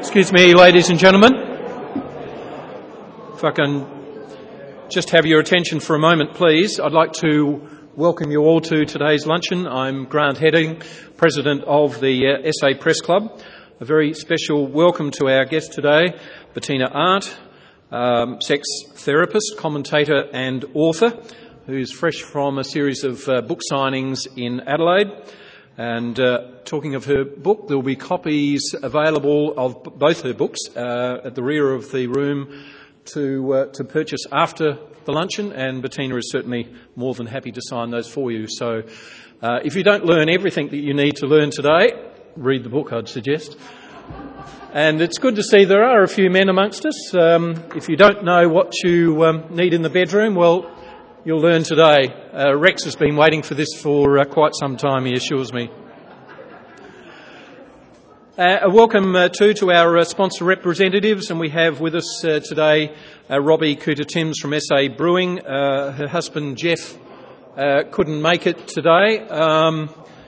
Excuse me, ladies and gentlemen. If I can just have your attention for a moment, please. I'd like to welcome you all to today's luncheon. I'm Grant Heading, President of the SA Press Club. A very special welcome to our guest today, Bettina Arndt, sex therapist, commentator and author, who's fresh from a series of book signings in Adelaide. And talking of her book, there will be copies available of both her books at the rear of the room to purchase after the luncheon, and Bettina is certainly more than happy to sign those for you. So if you don't learn everything that you need to learn today, read the book, I'd suggest. And it's good to see there are a few men amongst us. If you don't know what you need in the bedroom, well, you'll learn today. Rex has been waiting for this for quite some time, he assures me. A welcome too to our sponsor representatives, and we have with us today Robbie Cooter-Timms from SA Brewing. Her husband Jeff couldn't make it today, and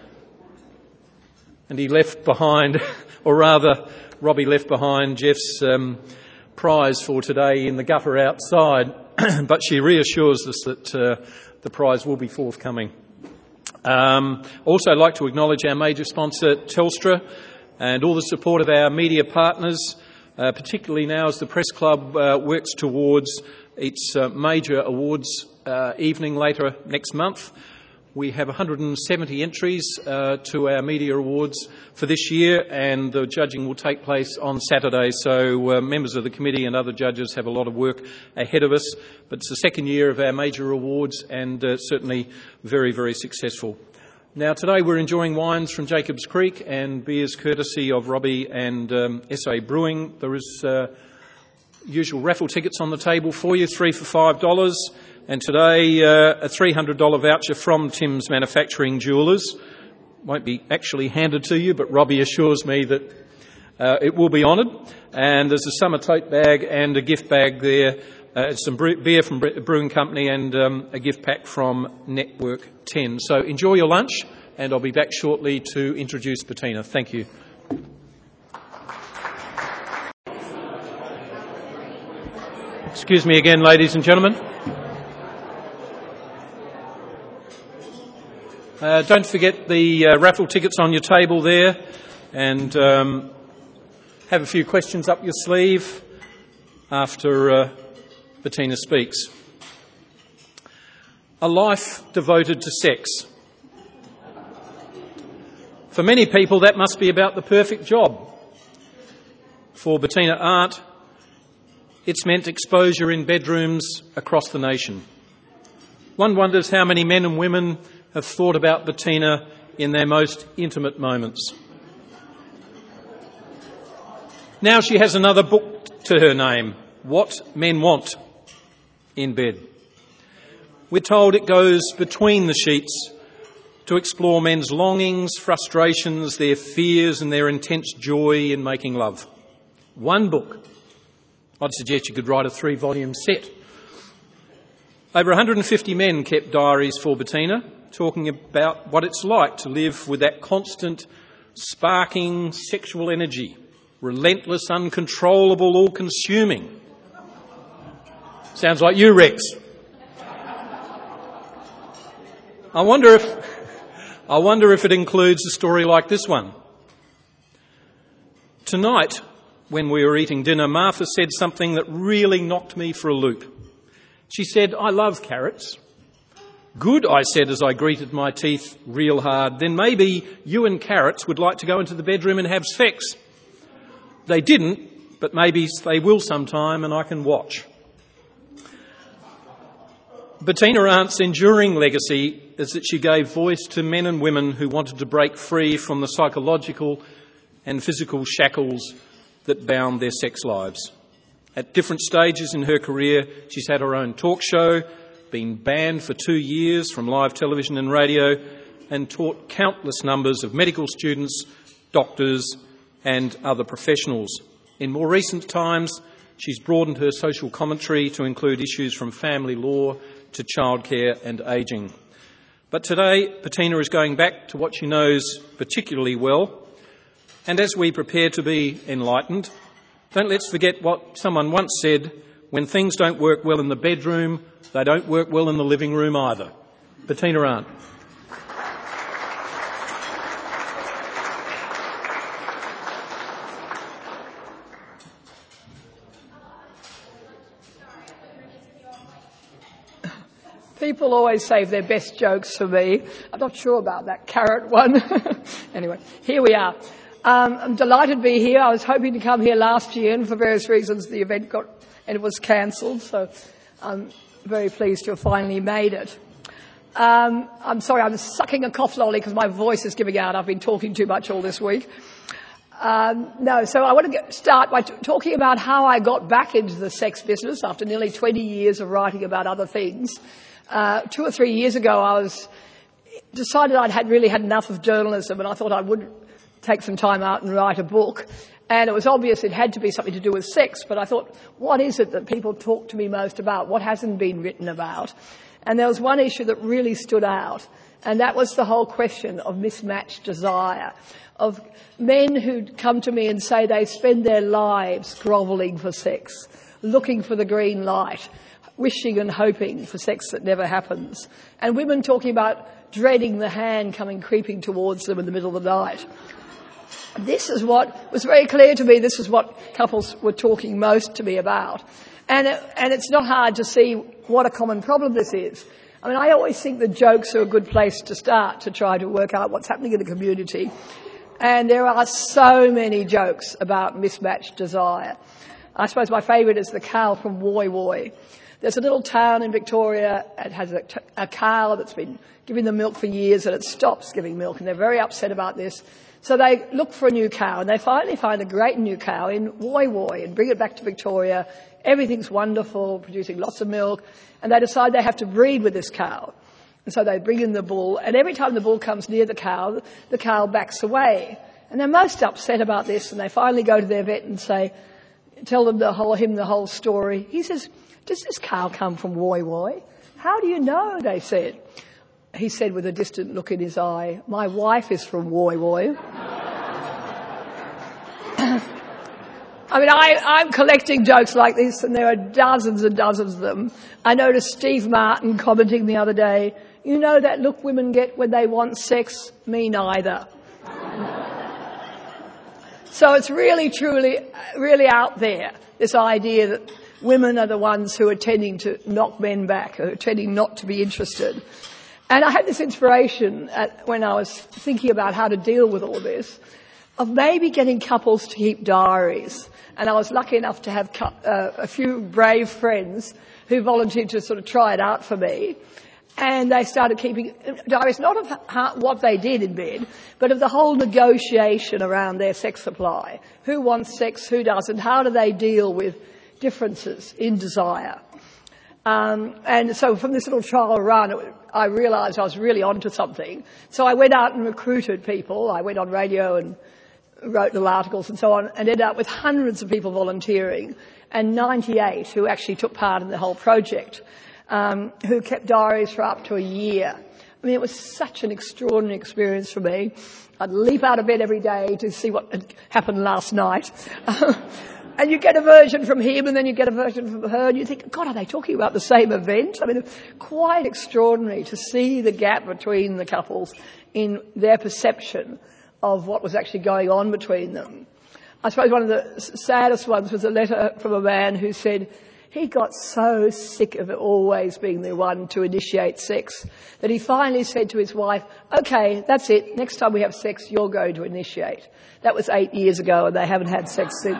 he left behind, or rather Robbie left behind Jeff's prize for today in the gutter outside. But she reassures us that the prize will be forthcoming. Also like to acknowledge our major sponsor, Telstra, and all the support of our media partners, particularly now as the Press Club works towards its major awards evening later next month. We have 170 entries to our media awards for this year, and the judging will take place on Saturday, so members of the committee and other judges have a lot of work ahead of us. But it's the second year of our major awards, and certainly very, very successful. Now today we're enjoying wines from Jacobs Creek and beers courtesy of Robbie and SA Brewing. There is usual raffle tickets on the table for you, 3 for $5. And today, a $300 voucher from Tim's Manufacturing Jewellers. Won't be actually handed to you, but Robbie assures me that it will be honoured. And there's a summer tote bag and a gift bag there, some beer from Brewing Company and a gift pack from Network 10. So enjoy your lunch, and I'll be back shortly to introduce Bettina. Thank you. Excuse me again, ladies and gentlemen. Don't forget the raffle tickets on your table there, and have a few questions up your sleeve after Bettina speaks. A life devoted to sex. For many people, that must be about the perfect job. For Bettina Arndt, it's meant exposure in bedrooms across the nation. One wonders how many men and women have thought about Bettina in their most intimate moments. Now she has another book to her name, What Men Want in Bed. We're told it goes between the sheets to explore men's longings, frustrations, their fears and their intense joy in making love. One book. I'd suggest you could write a 3-volume set. Over 150 men kept diaries for Bettina, talking about what it's like to live with that constant, sparking sexual energy, relentless, uncontrollable, all-consuming. Sounds like you, Rex. I wonder if it includes a story like this one. Tonight, when we were eating dinner, Martha said something that really knocked me for a loop. She said, "I love carrots." "Good," I said as I greeted my teeth real hard. "Then maybe you and carrots would like to go into the bedroom and have sex." They didn't, but maybe they will sometime and I can watch. Bettina Arndt's enduring legacy is that she gave voice to men and women who wanted to break free from the psychological and physical shackles that bound their sex lives. At different stages in her career, she's had her own talk show, been banned for 2 years from live television and radio, and taught countless numbers of medical students, doctors and other professionals. In more recent times, she's broadened her social commentary to include issues from family law to childcare and ageing. But today, Bettina is going back to what she knows particularly well, and as we prepare to be enlightened, Don't let's forget what someone once said: when things don't work well in the bedroom, they don't work well in the living room either. Bettina Arndt. People always save their best jokes for me. I'm not sure about that carrot one. Anyway, here we are. I'm delighted to be here. I was hoping to come here last year, and for various reasons the event it was cancelled, so I'm very pleased to have finally made it. I'm sorry, I'm sucking a cough lolly because my voice is giving out. I've been talking too much all this week. So I want to start by talking about how I got back into the sex business after nearly 20 years of writing about other things. 2 or 3 years ago, I decided I'd really had enough of journalism, and I thought I would take some time out and write a book. And it was obvious it had to be something to do with sex, but I thought, what is it that people talk to me most about? What hasn't been written about? And there was one issue that really stood out, and that was the whole question of mismatched desire, of men who'd come to me and say they spend their lives grovelling for sex, looking for the green light, wishing and hoping for sex that never happens, and women talking about dreading the hand coming creeping towards them in the middle of the night. This is what was very clear to me. This is what couples were talking most to me about. And it's not hard to see what a common problem this is. I mean, I always think that jokes are a good place to start to try to work out what's happening in the community. And there are so many jokes about mismatched desire. I suppose my favourite is the cow from Woy Woy. There's a little town in Victoria. It has a cow that's been giving them milk for years, and it stops giving milk, and they're very upset about this. So they look for a new cow, and they finally find a great new cow in Woy Woy and bring it back to Victoria. Everything's wonderful, producing lots of milk, and they decide they have to breed with this cow. And so they bring in the bull, and every time the bull comes near the cow backs away. And they're most upset about this, and they finally go to their vet and tell him the whole story. He says, "Does this cow come from Woy Woy?" "How do you know?" they said. He said with a distant look in his eye, "My wife is from Woy Woy." I mean, I'm collecting jokes like this, and there are dozens and dozens of them. I noticed Steve Martin commenting the other day, "You know that look women get when they want sex? Me neither." So it's really, truly, really out there, this idea that women are the ones who are tending to knock men back, who are tending not to be interested. And I had this inspiration when I was thinking about how to deal with all this, of maybe getting couples to keep diaries. And I was lucky enough to have a few brave friends who volunteered to sort of try it out for me. And they started keeping diaries, not of what they did in bed, but of the whole negotiation around their sex supply. Who wants sex, who doesn't, how do they deal with differences in desire? And so from this little trial run, I realised I was really onto something. So I went out and recruited people. I went on radio and wrote little articles and so on, and ended up with hundreds of people volunteering and 98 who actually took part in the whole project, who kept diaries for up to a year. I mean, it was such an extraordinary experience for me. I'd leap out of bed every day to see what had happened last night. And you get a version from him, and then you get a version from her, and you think, God, are they talking about the same event? I mean, quite extraordinary to see the gap between the couples in their perception of what was actually going on between them. I suppose one of the saddest ones was a letter from a man who said he got so sick of it always being the one to initiate sex that he finally said to his wife, "Okay, that's it. Next time we have sex, you're going to initiate." That was 8 years ago, and they haven't had sex since.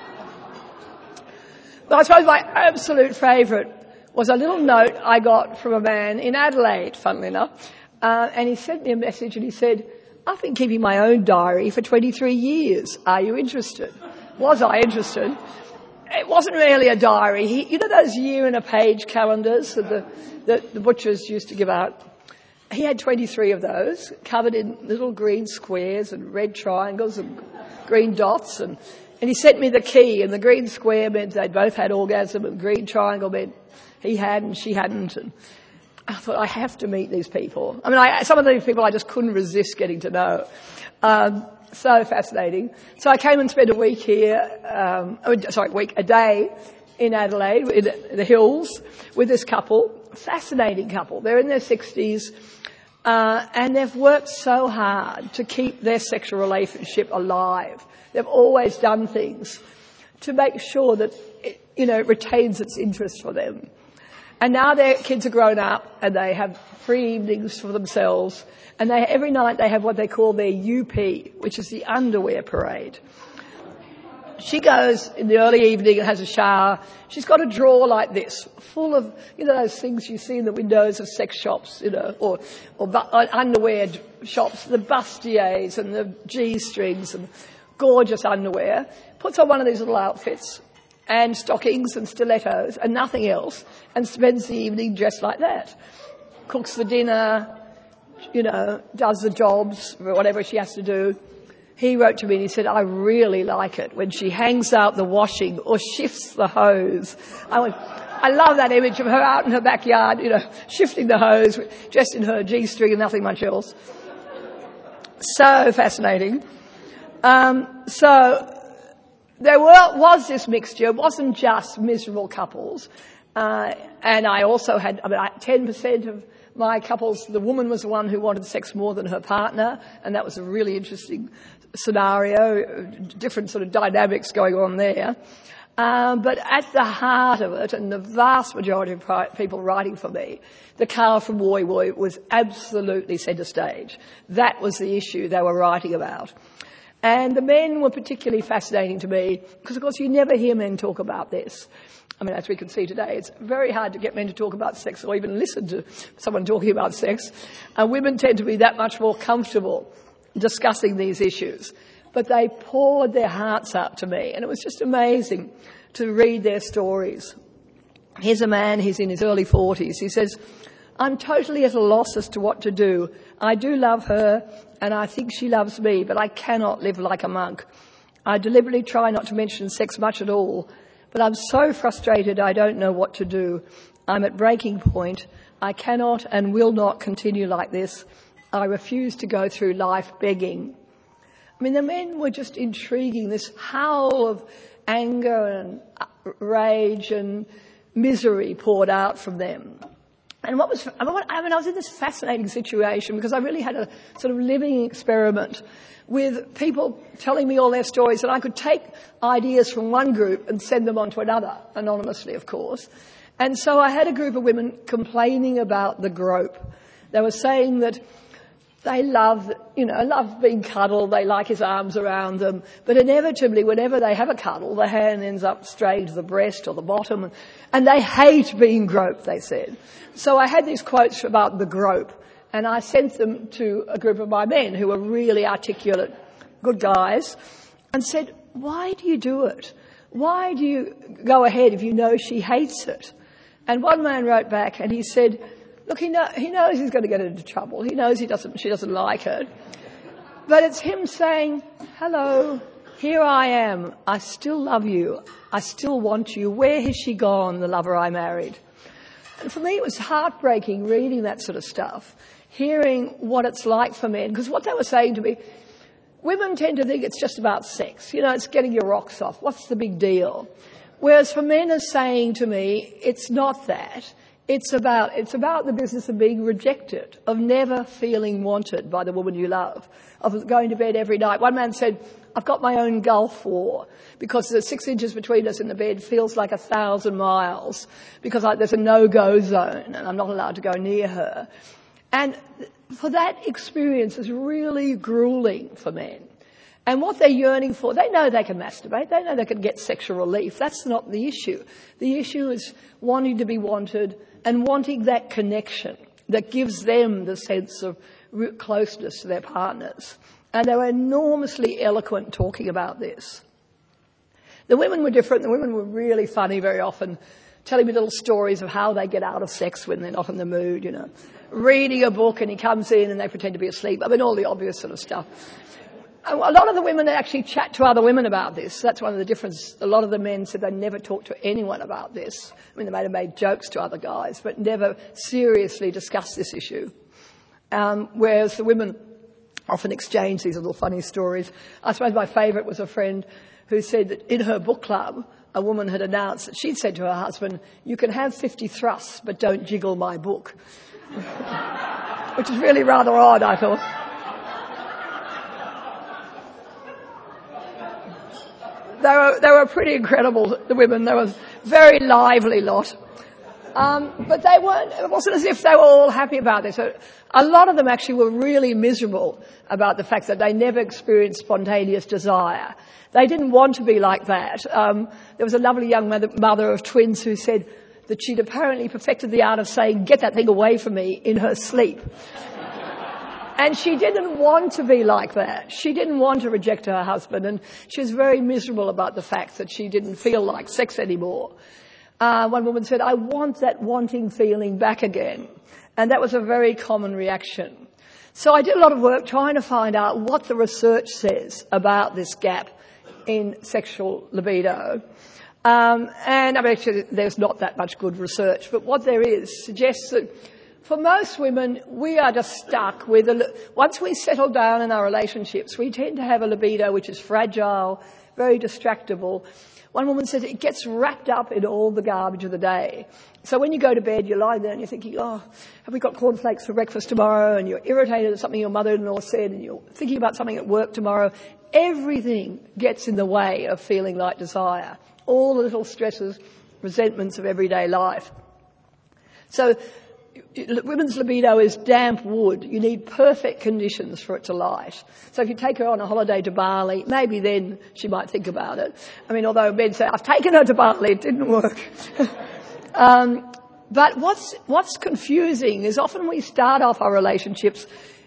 But I suppose my absolute favourite was a little note I got from a man in Adelaide, funnily enough, and he sent me a message and he said, "I've been keeping my own diary for 23 years. Are you interested?" Was I interested? It wasn't really a diary. You know those year-in-a-page calendars that the butchers used to give out? He had 23 of those, covered in little green squares and red triangles and green dots, and he sent me the key, and the green square meant they'd both had orgasm, and green triangle meant he had and she hadn't. And I thought, I have to meet these people. I mean, some of these people I just couldn't resist getting to know. So fascinating. So I came and spent a week here, a day in Adelaide, in the hills, with this couple, fascinating couple. They're in their 60s, and they've worked so hard to keep their sexual relationship alive. They've always done things to make sure that it retains its interest for them. And now their kids are grown up and they have free evenings for themselves, and every night they have what they call their UP, which is the underwear parade. She goes in the early evening and has a shower. She's got a drawer like this, full of, those things you see in the windows of sex shops, or underwear shops, the bustiers and the G-strings and gorgeous underwear. Puts on one of these little outfits and stockings and stilettos and nothing else, and spends the evening dressed like that. Cooks the dinner, does the jobs, whatever she has to do. He wrote to me and he said, I really like it when she hangs out the washing or shifts the hose. I love that image of her out in her backyard, shifting the hose, dressed in her G-string and nothing much else. So fascinating. So there was this mixture. It wasn't just miserable couples. And I also had 10% of my couples, the woman was the one who wanted sex more than her partner, and that was a really interesting scenario, different sort of dynamics going on there. But at the heart of it, and the vast majority of people writing for me, the Carl from Woy Woy was absolutely centre stage. That was the issue they were writing about. And the men were particularly fascinating to me because, of course, you never hear men talk about this. As we can see today, it's very hard to get men to talk about sex or even listen to someone talking about sex. And women tend to be that much more comfortable discussing these issues. But they poured their hearts out to me, and it was just amazing to read their stories. Here's a man, he's in his early 40s. He says, I'm totally at a loss as to what to do. I do love her, and I think she loves me, but I cannot live like a monk. I deliberately try not to mention sex much at all, but I'm so frustrated I don't know what to do. I'm at breaking point. I cannot and will not continue like this. I refuse to go through life begging. The men were just intriguing, this howl of anger and rage and misery poured out from them. And I was in this fascinating situation because I really had a sort of living experiment with people telling me all their stories, and I could take ideas from one group and send them on to another, anonymously, of course. And so I had a group of women complaining about the grope. They were saying that they love being cuddled, they like his arms around them, but inevitably, whenever they have a cuddle, the hand ends up straying to the breast or the bottom, and they hate being groped, they said. So I had these quotes about the grope, and I sent them to a group of my men who were really articulate, good guys, and said, why do you do it? Why do you go ahead if you know she hates it? And one man wrote back and he said, look, he knows he's going to get into trouble. He knows she doesn't like it. But it's him saying, hello, here I am. I still love you. I still want you. Where has she gone, the lover I married? And for me, it was heartbreaking reading that sort of stuff, hearing what it's like for men. Because what they were saying to me, women tend to think it's just about sex. It's getting your rocks off. What's the big deal? Whereas for men are saying to me, it's not that. It's about the business of being rejected, of never feeling wanted by the woman you love, of going to bed every night. One man said, I've got my own Gulf War because the 6 inches between us in the bed feels like 1,000 miles because there's a no-go zone and I'm not allowed to go near her. And for that experience is really grueling for men. And what they're yearning for, they know they can masturbate, they know they can get sexual relief. That's not the issue. The issue is wanting to be wanted and wanting that connection that gives them the sense of closeness to their partners. And they were enormously eloquent talking about this. The women were different. The women were really funny very often, telling me little stories of how they get out of sex when they're not in the mood, Reading a book and he comes in and they pretend to be asleep. All the obvious sort of stuff. A lot of the women actually chat to other women about this. That's one of the differences. A lot of the men said they never talked to anyone about this. They might have made jokes to other guys, but never seriously discussed this issue. Whereas the women often exchange these little funny stories. I suppose my favourite was a friend who said that in her book club, a woman had announced that she'd said to her husband, "You can have 50 thrusts, but don't jiggle my book." Which is really rather odd, I thought. They were pretty incredible, the women. They were a very lively lot. But it wasn't as if they were all happy about this. A lot of them actually were really miserable about the fact that they never experienced spontaneous desire. They didn't want to be like that. There was a lovely young mother of twins who said that she'd apparently perfected the art of saying, "Get that thing away from me," in her sleep. And she didn't want to be like that. She didn't want to reject her husband, and she was very miserable about the fact that she didn't feel like sex anymore. One woman said, "I want that wanting feeling back again." And that was a very common reaction. So I did a lot of work trying to find out what the research says about this gap in sexual libido. And I mean, actually, there's not that much good research, but what there is suggests that for most women, we are just stuck with once we settle down in our relationships, we tend to have a libido which is fragile, very distractible. One woman said it gets wrapped up in all the garbage of the day. So when you go to bed, you're lying there and you're thinking, "Oh, have we got cornflakes for breakfast tomorrow?" And you're irritated at something your mother-in-law said, and you're thinking about something at work tomorrow. Everything gets in the way of feeling like desire. All the little stresses, resentments of everyday life. So women's libido is damp wood. You need perfect conditions for it to light. So if you take her on a holiday to Bali, maybe then she might think about it. I mean, although men say, "I've taken her to Bali, it didn't work." But what's confusing is often we start off our relationships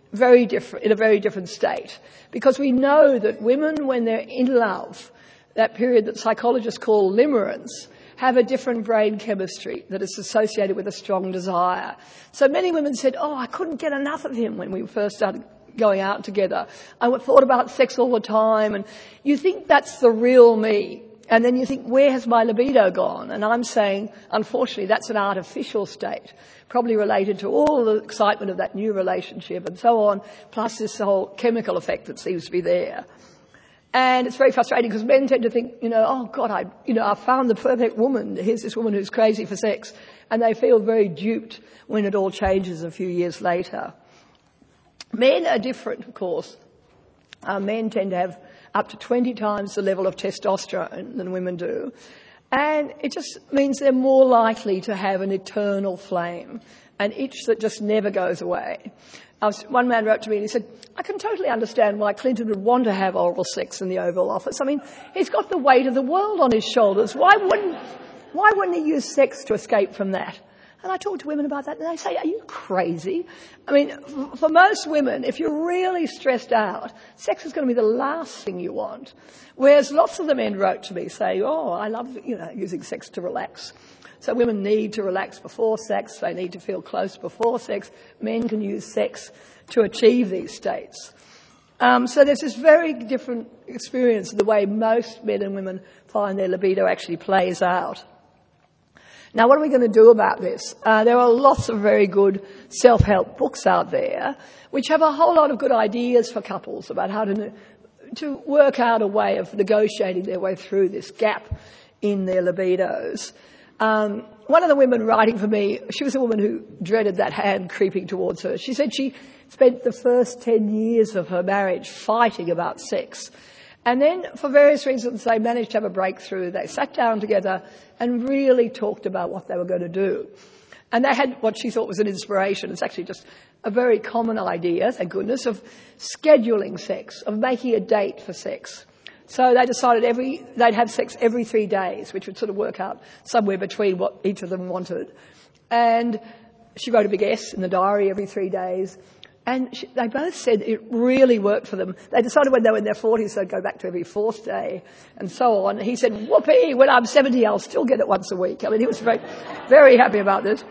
in a very different state, because we know that women, when they're in love, that period that psychologists call limerence, have a different brain chemistry that is associated with a strong desire. So many women said, "Oh, I couldn't get enough of him when we first started going out together. I thought about sex all the time." And you think that's the real me. And then you think, where has my libido gone? And I'm saying, unfortunately, that's an artificial state, probably related to all the excitement of that new relationship and so on, plus this whole chemical effect that seems to be there. And it's very frustrating because men tend to think, "Oh God, I found the perfect woman. Here's this woman who's crazy for sex." And they feel very duped when it all changes a few years later. Men are different, of course. Men tend to have up to 20 times the level of testosterone than women do. And it just means they're more likely to have an eternal flame, an itch that just never goes away. One man wrote to me and he said, "I can totally understand why Clinton would want to have oral sex in the Oval Office. I mean, he's got the weight of the world on his shoulders. Why wouldn't he use sex to escape from that?" And I talk to women about that and they say, "Are you crazy?" I mean, for most women, if you're really stressed out, sex is going to be the last thing you want. Whereas lots of the men wrote to me saying, "Oh, I love, using sex to relax." So women need to relax before sex. They need to feel close before sex. Men can use sex to achieve these states. So there's this very different experience of the way most men and women find their libido actually plays out. Now, what are we going to do about this? There are lots of very good self-help books out there which have a whole lot of good ideas for couples about how to work out a way of negotiating their way through this gap in their libidos. One of the women writing for me, she was a woman who dreaded that hand creeping towards her. She said she spent the first 10 years of her marriage fighting about sex. And then, for various reasons, they managed to have a breakthrough. They sat down together and really talked about what they were going to do. And they had what she thought was an inspiration. It's actually just a very common idea, thank goodness, of scheduling sex, of making a date for sex. So they decided they'd have sex every 3 days, which would sort of work out somewhere between what each of them wanted. And she wrote a big S in the diary every 3 days. And they both said it really worked for them. They decided when they were in their 40s they'd go back to every 4th day and so on. He said, "Whoopee, when I'm 70 I'll still get it once a week." I mean, he was very, very happy about this.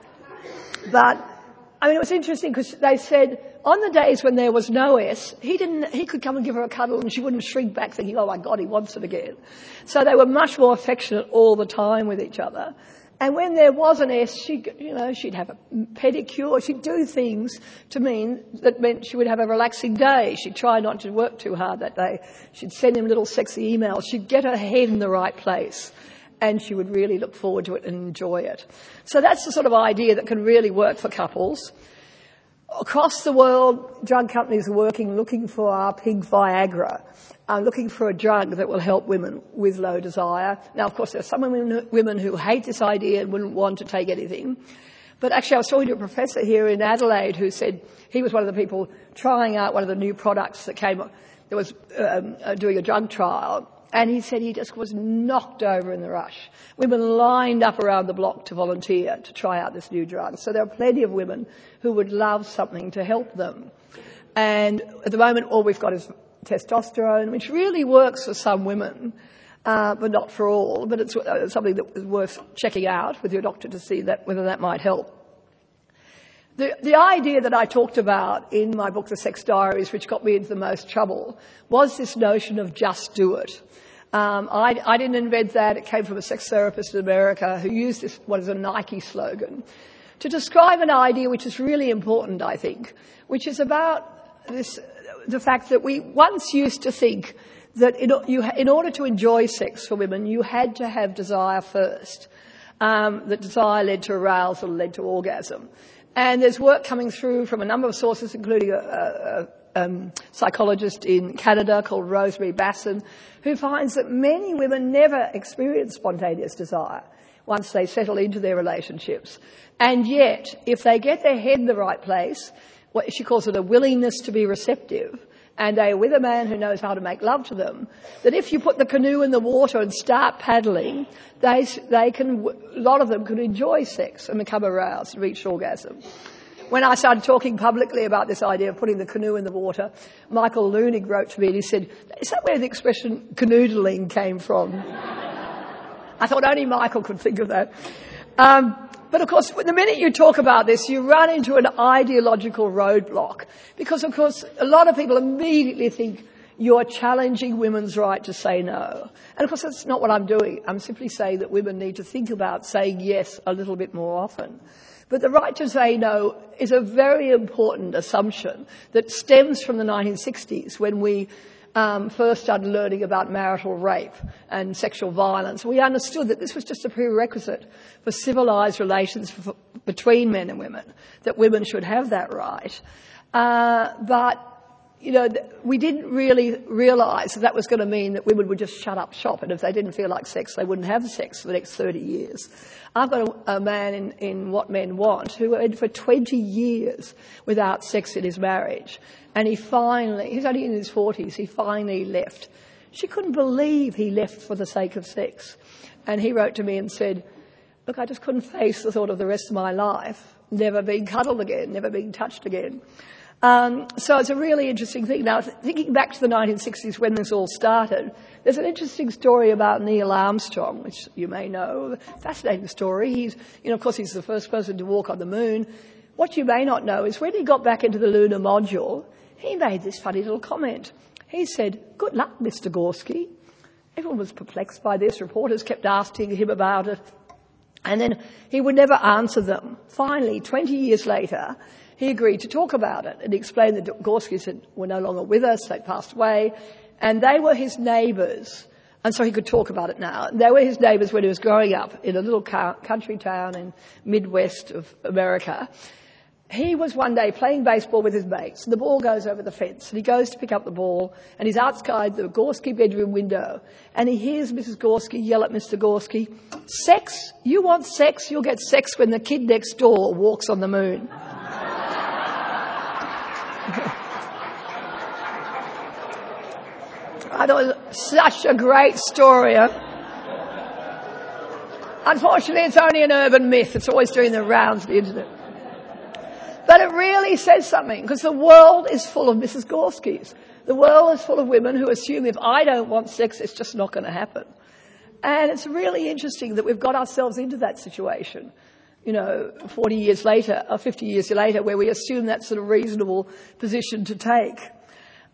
But, I mean, it was interesting because they said on the days when there was no S, he could come and give her a cuddle and she wouldn't shrink back thinking, "Oh my God, he wants it again." So they were much more affectionate all the time with each other. And when there was an S, she'd have a pedicure. She'd do things that meant she would have a relaxing day. She'd try not to work too hard that day. She'd send him little sexy emails. She'd get her head in the right place. And she would really look forward to it and enjoy it. So that's the sort of idea that can really work for couples. Across the world, drug companies are looking for our pig Viagra, looking for a drug that will help women with low desire. Now, of course, there are some women who hate this idea and wouldn't want to take anything. But actually, I was talking to a professor here in Adelaide who said he was one of the people trying out one of the new products that came, that was doing a drug trial. And he said he just was knocked over in the rush. Women lined up around the block to volunteer to try out this new drug. So there are plenty of women who would love something to help them. And at the moment, all we've got is testosterone, which really works for some women, but not for all. But it's something that is worth checking out with your doctor to see whether that might help. The idea that I talked about in my book, The Sex Diaries, which got me into the most trouble, was this notion of just do it. I didn't invent that. It came from a sex therapist in America who used this, what is a Nike slogan, to describe an idea which is really important, I think, which is about the fact that we once used to think that in order to enjoy sex for women, you had to have desire first. That desire led to arousal, led to orgasm. And there's work coming through from a number of sources, including a psychologist in Canada called Rosemary Basson, who finds that many women never experience spontaneous desire once they settle into their relationships. And yet, if they get their head in the right place, what she calls it a willingness to be receptive, and they're with a man who knows how to make love to them, that if you put the canoe in the water and start paddling, a lot of them can enjoy sex and become aroused and reach orgasm. When I started talking publicly about this idea of putting the canoe in the water, Michael Leunig wrote to me and he said, "Is that where the expression canoodling came from?" I thought only Michael could think of that. But of course, the minute you talk about this, you run into an ideological roadblock. Because of course, a lot of people immediately think you're challenging women's right to say no. And of course, that's not what I'm doing. I'm simply saying that women need to think about saying yes a little bit more often. But the right to say no is a very important assumption that stems from the 1960s when we first started learning about marital rape and sexual violence. We understood that this was just a prerequisite for civilised relations between men and women, that women should have that right. But we didn't really realise that was going to mean that women would just shut up shop, and if they didn't feel like sex, they wouldn't have sex for the next 30 years. I've got a man in What Men Want who went for 20 years without sex in his marriage. And he's only in his 40s, he finally left. She couldn't believe he left for the sake of sex. And he wrote to me and said, "Look, I just couldn't face the thought of the rest of my life never being cuddled again, never being touched again." So it's a really interesting thing. Now, thinking back to the 1960s when this all started, there's an interesting story about Neil Armstrong, which you may know. Fascinating story. Of course, he's the first person to walk on the moon. What you may not know is when he got back into the lunar module, he made this funny little comment. He said, "Good luck, Mr. Gorski." Everyone was perplexed by this. Reporters kept asking him about it. And then he would never answer them. Finally, 20 years later, he agreed to talk about it. And he explained that Gorskis were no longer with us. They passed away. And they were his neighbours. And so he could talk about it now. They were his neighbours when he was growing up in a little country town in Midwest of America. He was one day playing baseball with his mates, and the ball goes over the fence, and he goes to pick up the ball, and he's outside the Gorski bedroom window, and he hears Mrs. Gorski yell at Mr. Gorski, "Sex? You want sex? You'll get sex when the kid next door walks on the moon." I thought it was such a great story. Unfortunately, it's only an urban myth. It's always doing the rounds of the internet. But it really says something, because the world is full of Mrs. Gorskis. The world is full of women who assume if I don't want sex, it's just not going to happen. And it's really interesting that we've got ourselves into that situation, 40 years later, or 50 years later, where we assume that's a reasonable position to take.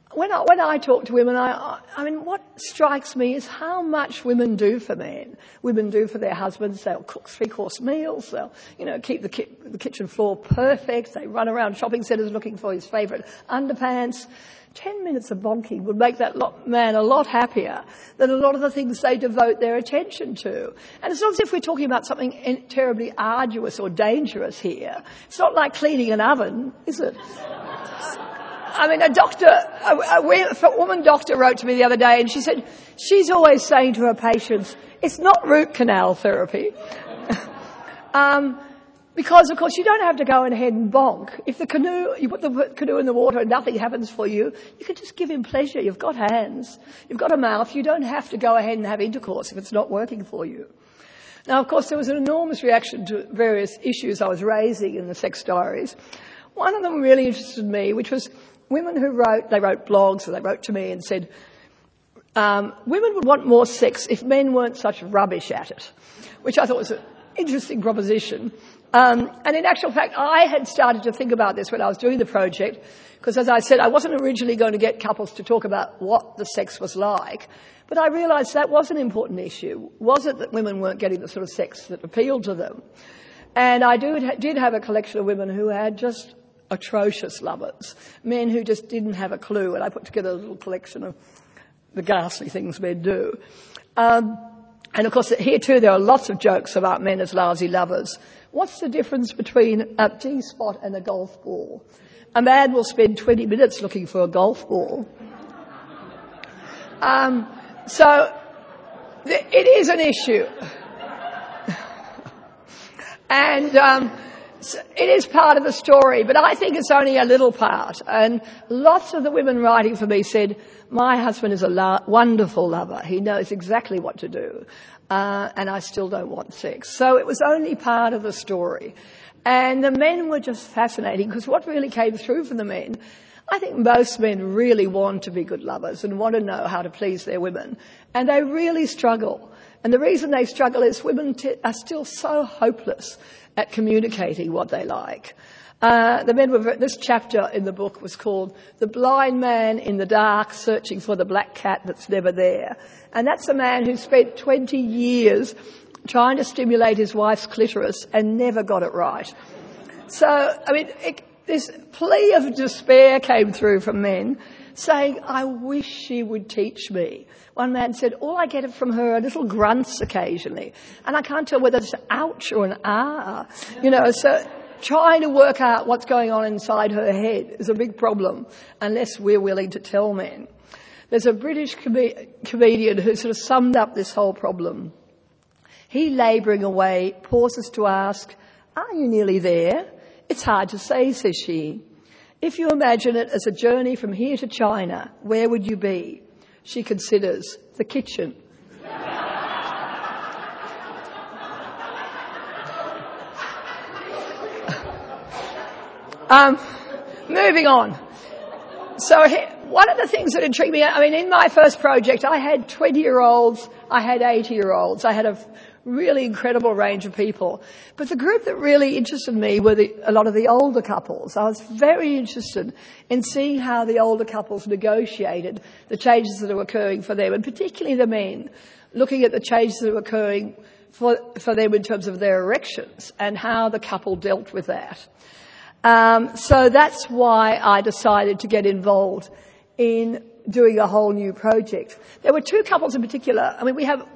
when I talk to women, I mean, what strikes me is how much women do for men. Women do for their husbands. They'll cook 3-course meals. They'll, keep the kitchen floor perfect. They run around shopping centres looking for his favourite underpants. 10 minutes of bonking would make that man a lot happier than a lot of the things they devote their attention to. And it's not as if we're talking about something terribly arduous or dangerous here. It's not like cleaning an oven, is it? I mean, a woman doctor wrote to me the other day and she said she's always saying to her patients, it's not root canal therapy. Because, of course, you don't have to go ahead and bonk. If you put the canoe in the water and nothing happens for you, you can just give him pleasure. You've got hands. You've got a mouth. You don't have to go ahead and have intercourse if it's not working for you. Now, of course, there was an enormous reaction to various issues I was raising in the sex diaries. One of them really interested me, which was women who wrote blogs, or they wrote to me and said, women would want more sex if men weren't such rubbish at it, which I thought was an interesting proposition. And in actual fact, I had started to think about this when I was doing the project, because as I said, I wasn't originally going to get couples to talk about what the sex was like, but I realised that was an important issue. Was it that women weren't getting the sort of sex that appealed to them? And I did have a collection of women who had just atrocious lovers, men who just didn't have a clue, and I put together a little collection of the ghastly things men do. And of course, here too, there are lots of jokes about men as lousy lovers. What's the difference between a G-spot and a golf ball? A man will spend 20 minutes looking for a golf ball. So it is an issue. And it is part of the story, but I think it's only a little part. And lots of the women writing for me said, my husband is a wonderful lover. He knows exactly what to do. And I still don't want sex. So it was only part of the story. And the men were just fascinating, because what really came through from the men, I think most men really want to be good lovers and want to know how to please their women. And they really struggle. And the reason they struggle is women are still so hopeless at communicating what they like. This chapter in the book was called The Blind Man in the Dark Searching for the Black Cat That's Never There. And that's a man who spent 20 years trying to stimulate his wife's clitoris and never got it right. So, I mean, this plea of despair came through from men saying, I wish she would teach me. One man said, all I get from her are little grunts occasionally, and I can't tell whether it's an ouch or an ah. So trying to work out what's going on inside her head is a big problem unless we're willing to tell men. There's a British comedian who sort of summed up this whole problem. He, labouring away, pauses to ask, are you nearly there? It's hard to say, says she. If you imagine it as a journey from here to China, where would you be? She considers the kitchen. Moving on. So one of the things that intrigued me, I mean, in my first project, I had 20-year-olds, I had 80-year-olds, I had a really incredible range of people. But the group that really interested me were a lot of the older couples. I was very interested in seeing how the older couples negotiated the changes that were occurring for them, and particularly the men, looking at the changes that were occurring for them in terms of their erections and how the couple dealt with that. So that's why I decided to get involved in doing a whole new project. There were two couples in particular. I mean, we have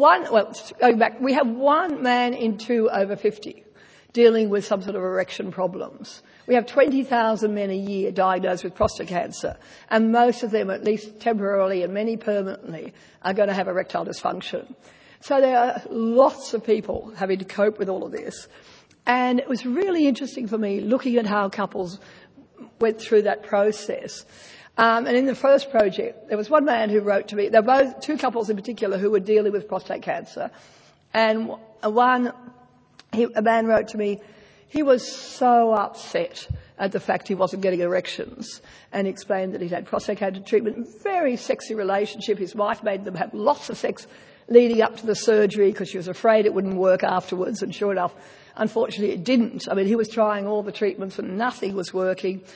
one man in two over 50 dealing with some sort of erection problems. We have 20,000 men a year diagnosed with prostate cancer, and most of them, at least temporarily and many permanently, are going to have erectile dysfunction. So there are lots of people having to cope with all of this. And it was really interesting for me looking at how couples went through that process. And in the first project, there was one man who wrote to me. There were both two couples in particular who were dealing with prostate cancer. And a man wrote to me, he was so upset at the fact he wasn't getting erections, and he explained that he'd had prostate cancer treatment, very sexy relationship. His wife made them have lots of sex leading up to the surgery because she was afraid it wouldn't work afterwards, and sure enough, unfortunately it didn't. I mean, he was trying all the treatments and nothing was working.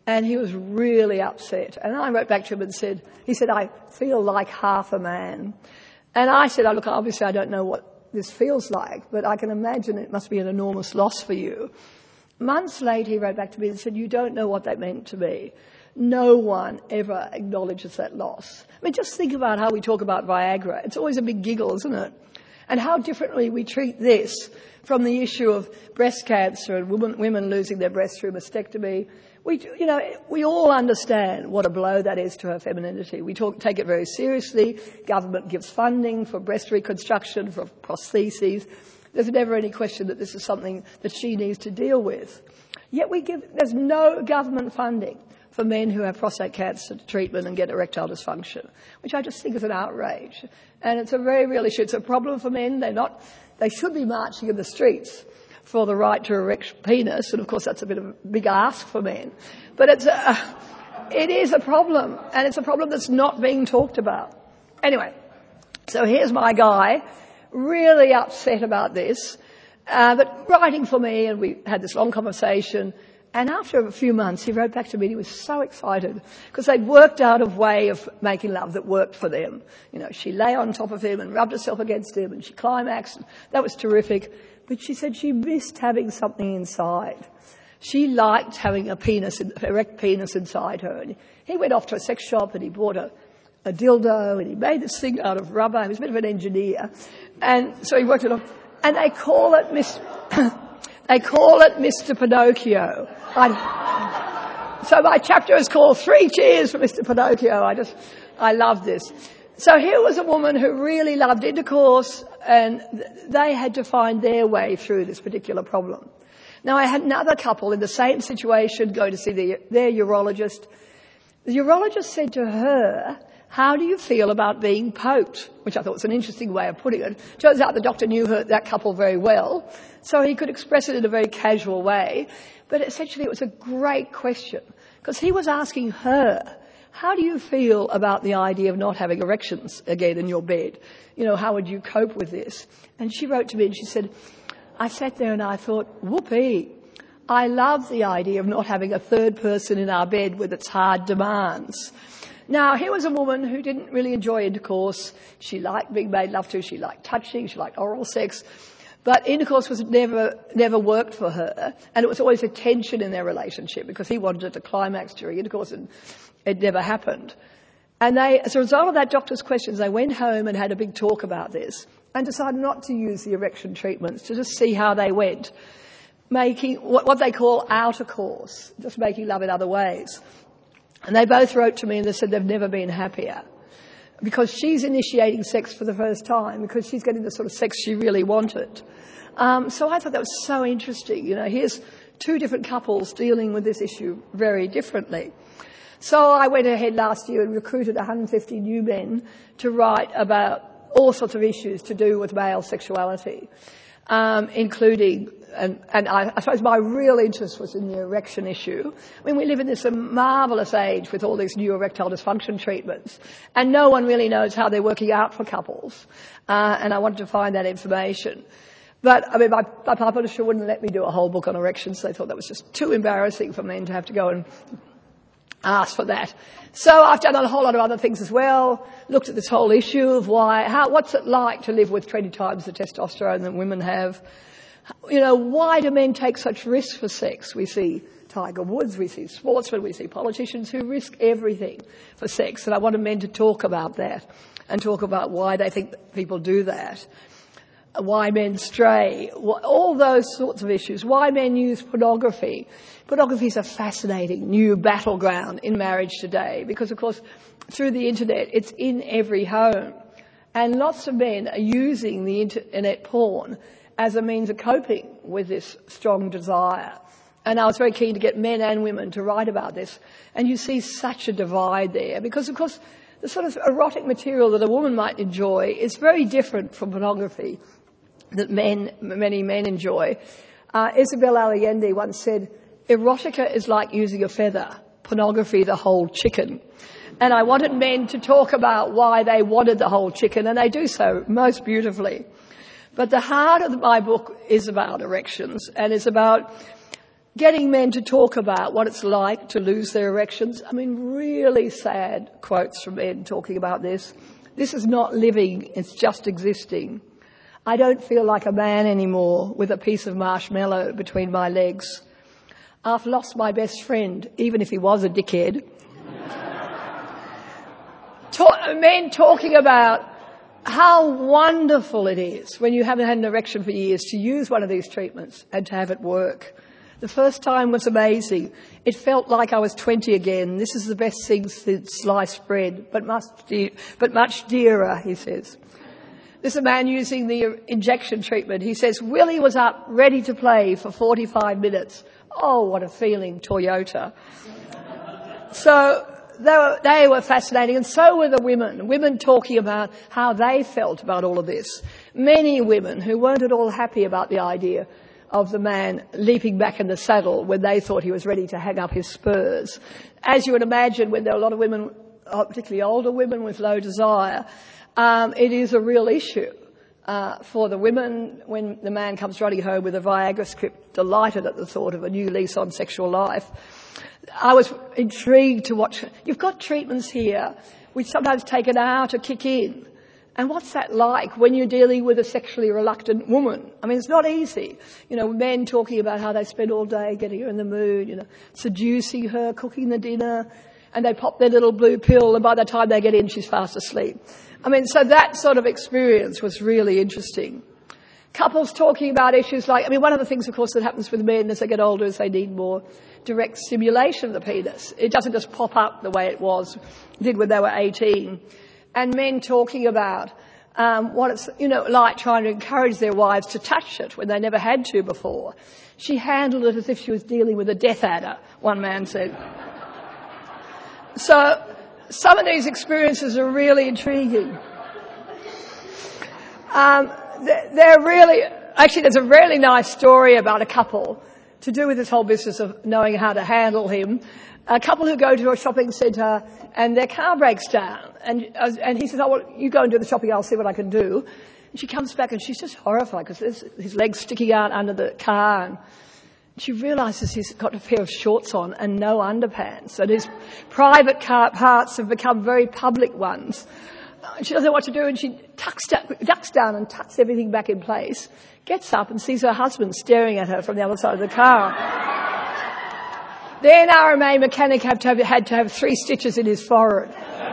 And he was really upset. And I wrote back to him and said, I feel like half a man. And I said, look, obviously I don't know what this feels like, but I can imagine it must be an enormous loss for you. Months later, he wrote back to me and said, you don't know what that meant to me. No one ever acknowledges that loss. I mean, just think about how we talk about Viagra. It's always a big giggle, isn't it? And how differently we treat this from the issue of breast cancer and women losing their breasts through mastectomy. We all understand what a blow that is to her femininity. We take it very seriously. Government gives funding for breast reconstruction, for prostheses. There's never any question that this is something that she needs to deal with. Yet there's no government funding for men who have prostate cancer treatment and get erectile dysfunction, which I just think is an outrage. And it's a very real issue. It's a problem for men. They should be marching in the streets for the right to erect penis, and of course that's a bit of a big ask for men. But it is a problem, and it's a problem that's not being talked about. Anyway, so here's my guy, really upset about this, but writing for me, and we had this long conversation. And after a few months, he wrote back to me and he was so excited because they'd worked out a way of making love that worked for them. She lay on top of him and rubbed herself against him and she climaxed. And that was terrific. But she said she missed having something inside. She liked having an erect penis inside her. And he went off to a sex shop and he bought a dildo and he made this thing out of rubber. He was a bit of an engineer. And so he worked it on. And they call it Mr. Pinocchio. So my chapter is called 3 Cheers for Mr. Pinocchio. I love this. So here was a woman who really loved intercourse, and they had to find their way through this particular problem. Now I had another couple in the same situation going to see their urologist. The urologist said to her, how do you feel about being poked? Which I thought was an interesting way of putting it. Turns out the doctor knew that couple very well, so he could express it in a very casual way. But essentially it was a great question, because he was asking her, how do you feel about the idea of not having erections again in your bed? How would you cope with this? And she wrote to me and she said, I sat there and I thought, whoopee, I love the idea of not having a third person in our bed with its hard demands. Now, here was a woman who didn't really enjoy intercourse. She liked being made love to. She liked touching. She liked oral sex. But intercourse was never worked for her. And it was always a tension in their relationship because he wanted it to climax during intercourse and it never happened. And as a result of that doctor's questions, they went home and had a big talk about this and decided not to use the erection treatments, to just see how they went, making what they call outer course, just making love in other ways. And they both wrote to me and they said they've never been happier because she's initiating sex for the first time, because she's getting the sort of sex she really wanted. So I thought that was so interesting. Here's 2 different couples dealing with this issue very differently. So I went ahead last year and recruited 150 new men to write about all sorts of issues to do with male sexuality, including, and I suppose my real interest was in the erection issue. I mean, we live in this marvellous age with all these new erectile dysfunction treatments, and no one really knows how they're working out for couples, and I wanted to find that information. But, I mean, my publisher wouldn't let me do a whole book on erections. They thought that was just too embarrassing for men to have to go and ask for that. So I've done a whole lot of other things as well, looked at this whole issue of what's it like to live with 20 times the testosterone that women have. Why do men take such risks for sex? We see Tiger Woods, we see sportsmen, we see politicians who risk everything for sex. And I wanted men to talk about that and talk about why they think that people do that, why men stray, all those sorts of issues, why men use pornography. Pornography is a fascinating new battleground in marriage today because, of course, through the internet, it's in every home. And lots of men are using the internet porn as a means of coping with this strong desire. And I was very keen to get men and women to write about this. And you see such a divide there because, of course, the sort of erotic material that a woman might enjoy is very different from pornography that many men enjoy. Isabel Allende once said, erotica is like using a feather, pornography the whole chicken. And I wanted men to talk about why they wanted the whole chicken, and they do so most beautifully. But the heart of my book is about erections, and it's about getting men to talk about what it's like to lose their erections. I mean, really sad quotes from men talking about this. This is not living, it's just existing. I don't feel like a man anymore with a piece of marshmallow between my legs. I've lost my best friend, even if he was a dickhead. Men talking about how wonderful it is when you haven't had an erection for years to use one of these treatments and to have it work. The first time was amazing. It felt like I was 20 again. This is the best thing since sliced bread, but much dearer, he says. This is a man using the injection treatment. He says, Willie was up, ready to play for 45 minutes. Oh, what a feeling, Toyota. So they were fascinating, and so were the women. Women talking about how they felt about all of this. Many women who weren't at all happy about the idea of the man leaping back in the saddle when they thought he was ready to hang up his spurs. As you would imagine, when there are a lot of women, particularly older women with low desire, it is a real issue for the women when the man comes running home with a Viagra script, delighted at the thought of a new lease on sexual life. I was intrigued to watch. You've got treatments here which sometimes take an hour to kick in. And what's that like when you're dealing with a sexually reluctant woman? I mean, it's not easy. You know, men talking about how they spend all day getting her in the mood, you know, seducing her, cooking the dinner, and they pop their little blue pill, and by the time they get in, she's fast asleep. I mean, so that sort of experience was really interesting. Couples talking about issues like, I mean, one of the things, of course, that happens with men as they get older is they need more direct stimulation of the penis. It doesn't just pop up the way it did when they were 18. And men talking about what it's, you know, like trying to encourage their wives to touch it when they never had to before. She handled it as if she was dealing with a death adder, one man said. So some of these experiences are really intriguing. They're really, actually there's a really nice story about a couple to do with this whole business of knowing how to handle him. A couple who go to a shopping centre and their car breaks down. And he says, oh, well, you go and do the shopping, I'll see what I can do. And she comes back and she's just horrified because there's his legs sticking out under the car. And she realises he's got a pair of shorts on and no underpants. And his private parts have become very public ones. She doesn't know what to do, and she ducks down and tucks everything back in place, gets up and sees her husband staring at her from the other side of the car. The NRMA mechanic had to have 3 stitches in his forehead.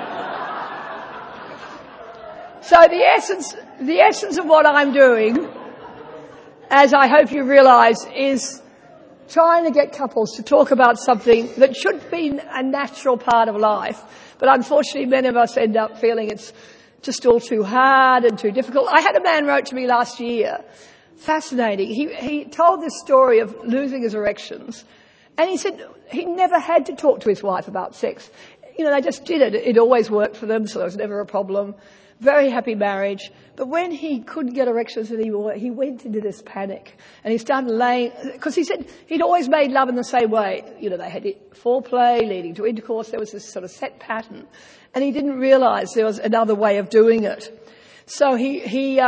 So the essence of what I'm doing, as I hope you realise, is trying to get couples to talk about something that should be a natural part of life. But unfortunately, many of us end up feeling it's just all too hard and too difficult. I had a man wrote to me last year, fascinating. He told this story of losing his erections. And he said he never had to talk to his wife about sex. You know, they just did it. It always worked for them, so there was never a problem. Very happy marriage. But when he couldn't get erections anymore, he went into this panic. And he started laying, because he said he'd always made love in the same way. You know, they had foreplay leading to intercourse. There was this sort of set pattern. And he didn't realise there was another way of doing it. So he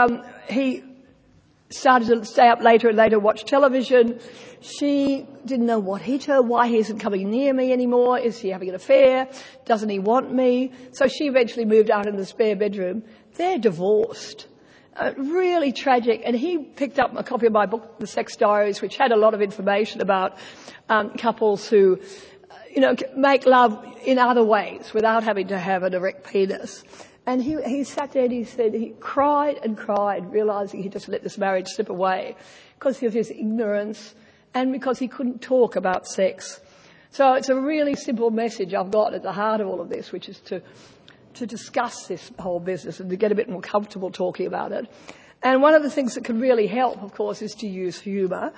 started to stay up later and later, watch television. She didn't know what hit her, why he isn't coming near me anymore. Is he having an affair? Doesn't he want me? So she eventually moved out in the spare bedroom. They're divorced. Really tragic. And he picked up a copy of my book, The Sex Diaries, which had a lot of information about couples who, you know, make love in other ways without having to have an erect penis. And he sat there and he said he cried and cried, realising he just let this marriage slip away because of his ignorance and because he couldn't talk about sex. So it's a really simple message I've got at the heart of all of this, which is to discuss this whole business and to get a bit more comfortable talking about it. And one of the things that can really help, of course, is to use humour.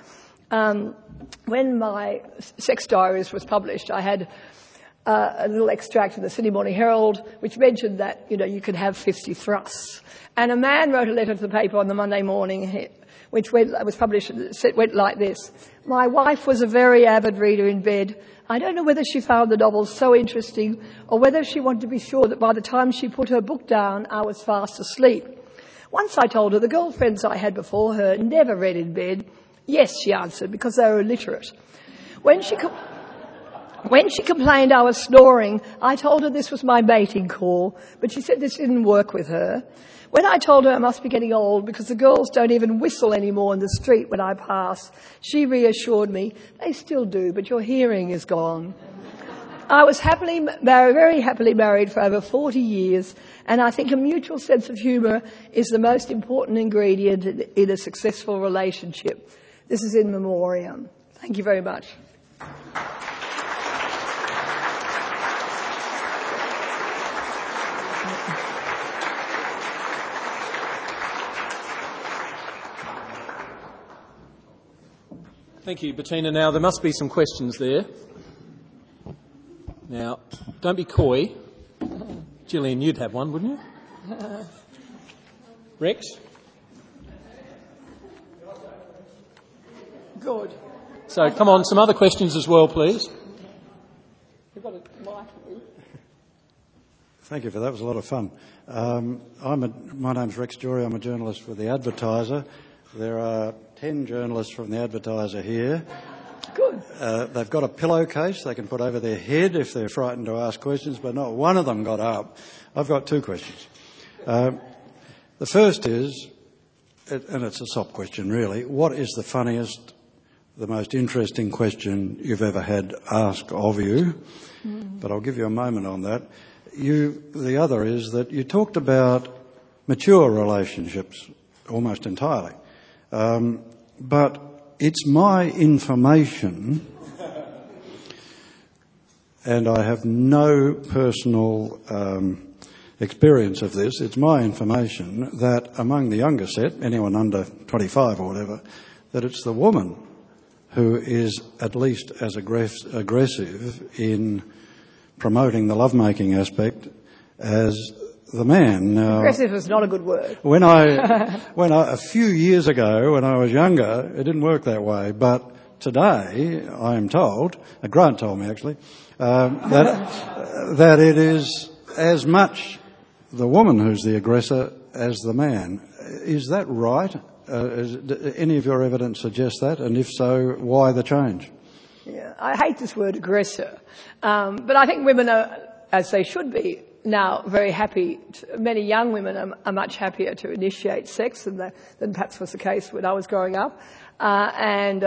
When my Sex Diaries was published, I had a little extract in the Sydney Morning Herald which mentioned that, you know, you could have 50 thrusts. And a man wrote a letter to the paper on the Monday morning which was published, went like this. My wife was a very avid reader in bed. I don't know whether she found the novels so interesting or whether she wanted to be sure that by the time she put her book down, I was fast asleep. Once I told her the girlfriends I had before her never read in bed. Yes, she answered, because they were illiterate. When she complained I was snoring, I told her this was my mating call, but she said this didn't work with her. When I told her I must be getting old because the girls don't even whistle anymore in the street when I pass, she reassured me, they still do, but your hearing is gone. I was very happily married for over 40 years, and I think a mutual sense of humour is the most important ingredient in a successful relationship. This is in memoriam. Thank you very much. Thank you, Bettina. Now, there must be some questions there. Now, don't be coy. Gillian, you'd have one, wouldn't you? Rex? Good. So, come on, some other questions as well, please. You've got a mic. Thank you for that. It was a lot of fun. My name's Rex Jory. I'm a journalist with The Advertiser. There are 10 journalists from The Advertiser here. Good. They've got a pillowcase they can put over their head if they're frightened to ask questions, but not one of them got up. I've got 2 questions. The first is, and it's a sop question really, what is the funniest, the most interesting question you've ever had asked of you? But I'll give you a moment on that. The other is that you talked about mature relationships almost entirely. But it's my information, and I have no personal experience of this, it's my information that among the younger set, anyone under 25 or whatever, that it's the woman who is at least as aggressive in promoting the lovemaking aspect as the man. Aggressive is not a good word. When a few years ago, when I was younger, it didn't work that way. But today, I am told, Grant told me actually, that it is as much the woman who's the aggressor as the man. Is that right? Any of your evidence suggest that? And if so, why the change? Yeah, I hate this word aggressor. But I think women are, as they should be, now very happy. Many young women are much happier to initiate sex than perhaps was the case when I was growing up, and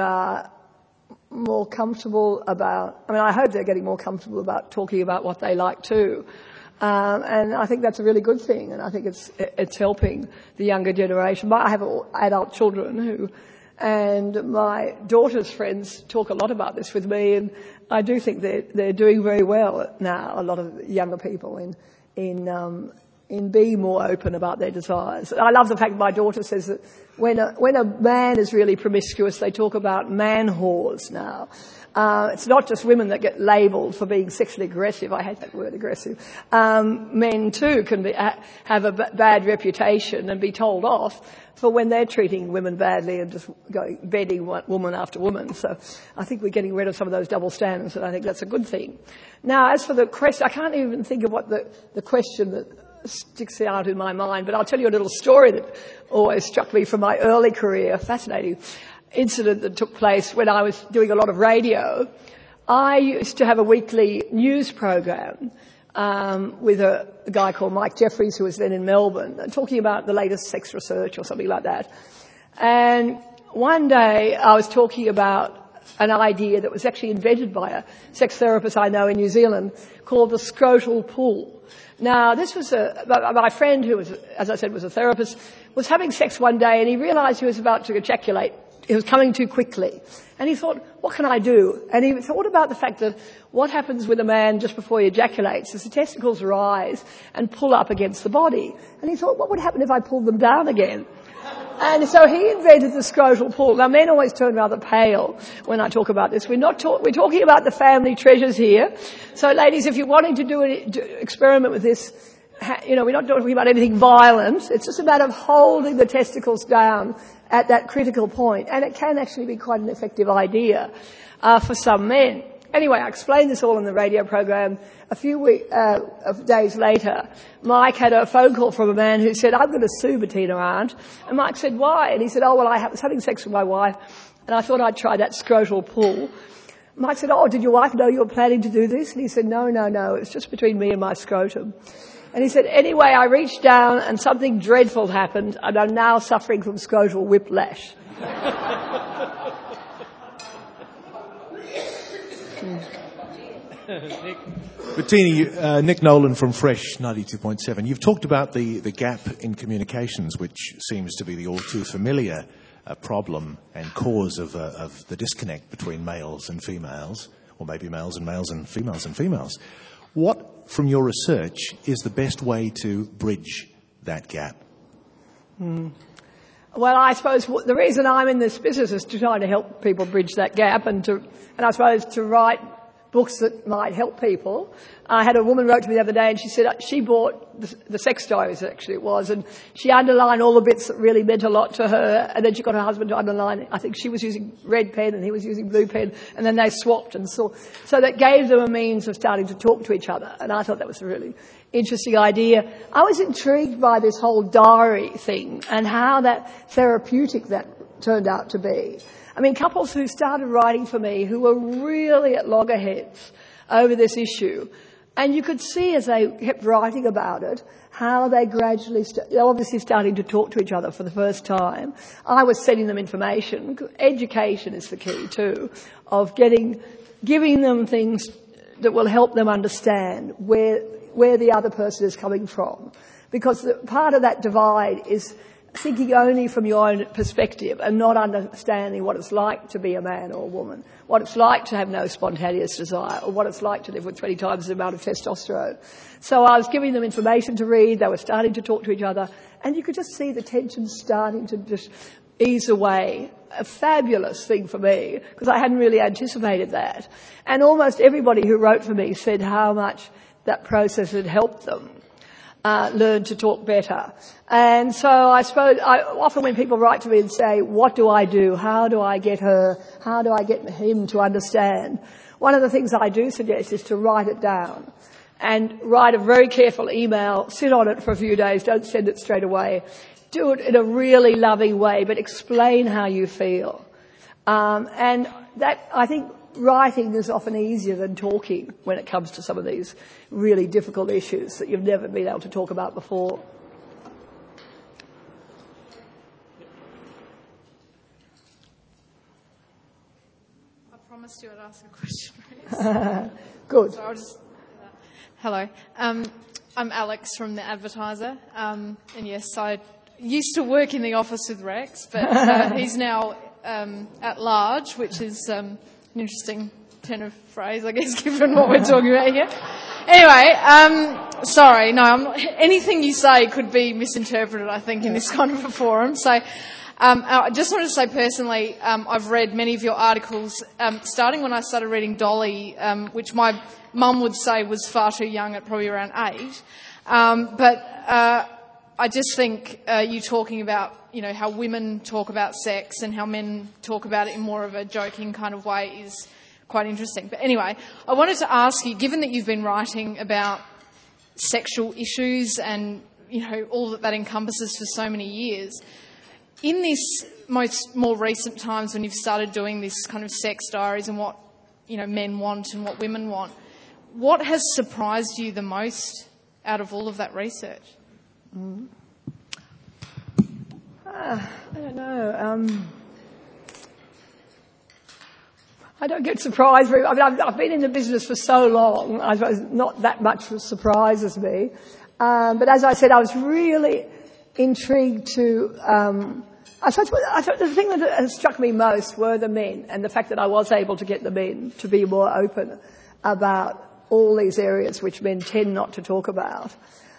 more comfortable about. I mean, I hope they're getting more comfortable about talking about what they like too, and I think that's a really good thing. And I think it's helping the younger generation. I have adult children and my daughter's friends talk a lot about this with me, and I do think they're doing very well now, a lot of younger people, in being more open about their desires. I love the fact my daughter says that when a man is really promiscuous, they talk about man whores now. It's not just women that get labelled for being sexually aggressive. I hate that word, aggressive. Men too can have a bad reputation and be told off for when they're treating women badly and just bedding woman after woman. So I think we're getting rid of some of those double standards, and I think that's a good thing. Now, as for the question, I can't even think of what the question that sticks out in my mind, but I'll tell you a little story that always struck me from my early career, a fascinating incident that took place when I was doing a lot of radio. I used to have a weekly news program with a guy called Mike Jeffries, who was then in Melbourne, talking about the latest sex research or something like that. And one day I was talking about an idea that was actually invented by a sex therapist I know in New Zealand called the scrotal pull. Now, this was my friend who was, as I said, was a therapist, was having sex one day and he realised he was about to ejaculate. It was coming too quickly. And he thought, what can I do? And he thought about the fact that what happens with a man just before he ejaculates is the testicles rise and pull up against the body. And he thought, what would happen if I pulled them down again? And so he invented the scrotal pull. Now, men always turn rather pale when I talk about this. We're talking about the family treasures here. So, ladies, if you're wanting to do an experiment with this, we're not talking about anything violent. It's just a matter of holding the testicles down at that critical point. And it can actually be quite an effective idea for some men. Anyway, I explained this all in the radio program. A few days later, Mike had a phone call from a man who said, I'm going to sue Bettina Arndt. And Mike said, why? And he said, I was having sex with my wife, and I thought I'd try that scrotal pull. Mike said, "Oh, did your wife know you were planning to do this?" And he said, no, it's just between me and my scrotum. And he said, anyway, I reached down and something dreadful happened and I'm now suffering from scrotal whiplash. Bettina, Nick Nolan from Fresh 92.7. You've talked about the gap in communications, which seems to be the all too familiar problem and cause of the disconnect between males and females, or maybe males and females. What, from your research, is the best way to bridge that gap? Well, I suppose the reason I'm in this business is to try to help people bridge that gap and I suppose to write books that might help people. I had a woman wrote to me the other day and she said she bought the sex diaries, actually it was, and she underlined all the bits that really meant a lot to her, and then she got her husband to underline it. I think she was using red pen and he was using blue pen, and then they swapped and so that gave them a means of starting to talk to each other, and I thought that was a really interesting idea. I was intrigued by this whole diary thing and how that therapeutic that turned out to be. I mean, couples who started writing for me who were really at loggerheads over this issue, and you could see as they kept writing about it how they gradually, they're obviously starting to talk to each other for the first time. I was sending them information. Education is the key too, of giving them things that will help them understand where the other person is coming from. Because part of that divide is thinking only from your own perspective and not understanding what it's like to be a man or a woman, what it's like to have no spontaneous desire, or what it's like to live with 20 times the amount of testosterone. So I was giving them information to read, they were starting to talk to each other, and you could just see the tension starting to just ease away. A fabulous thing for me, because I hadn't really anticipated that. And almost everybody who wrote for me said how much that process had helped them learn to talk better. And so I suppose often when people write to me and say, what do I do? How do I get her? How do I get him to understand? One of the things I do suggest is to write it down and write a very careful email, sit on it for a few days, don't send it straight away. Do it in a really loving way, but explain how you feel. And that, I think, writing is often easier than talking when it comes to some of these really difficult issues that you've never been able to talk about before. I promised you I'd ask a question. Good. So I'll just... Hello. I'm Alex from The Advertiser. And yes, I used to work in the office with Rex, but he's now at large, which is... an interesting turn of phrase, I guess, given what we're talking about here. Anyway, sorry, no, anything you say could be misinterpreted, I think, in this kind of a forum. So I just wanted to say personally, I've read many of your articles, starting when I started reading Dolly, which my mum would say was far too young at probably around 8. But I just think you talking about, how women talk about sex and how men talk about it in more of a joking kind of way is quite interesting. But anyway, I wanted to ask you, given that you've been writing about sexual issues and, all that encompasses for so many years, in this more recent times when you've started doing this kind of sex diaries and what, men want and what women want, what has surprised you the most out of all of that research? I don't know. I don't get surprised. I've been in the business for so long, I suppose not that much surprises me. But as I said, I was really intrigued to... I thought the thing that struck me most were the men, and the fact that I was able to get the men to be more open about all these areas which men tend not to talk about.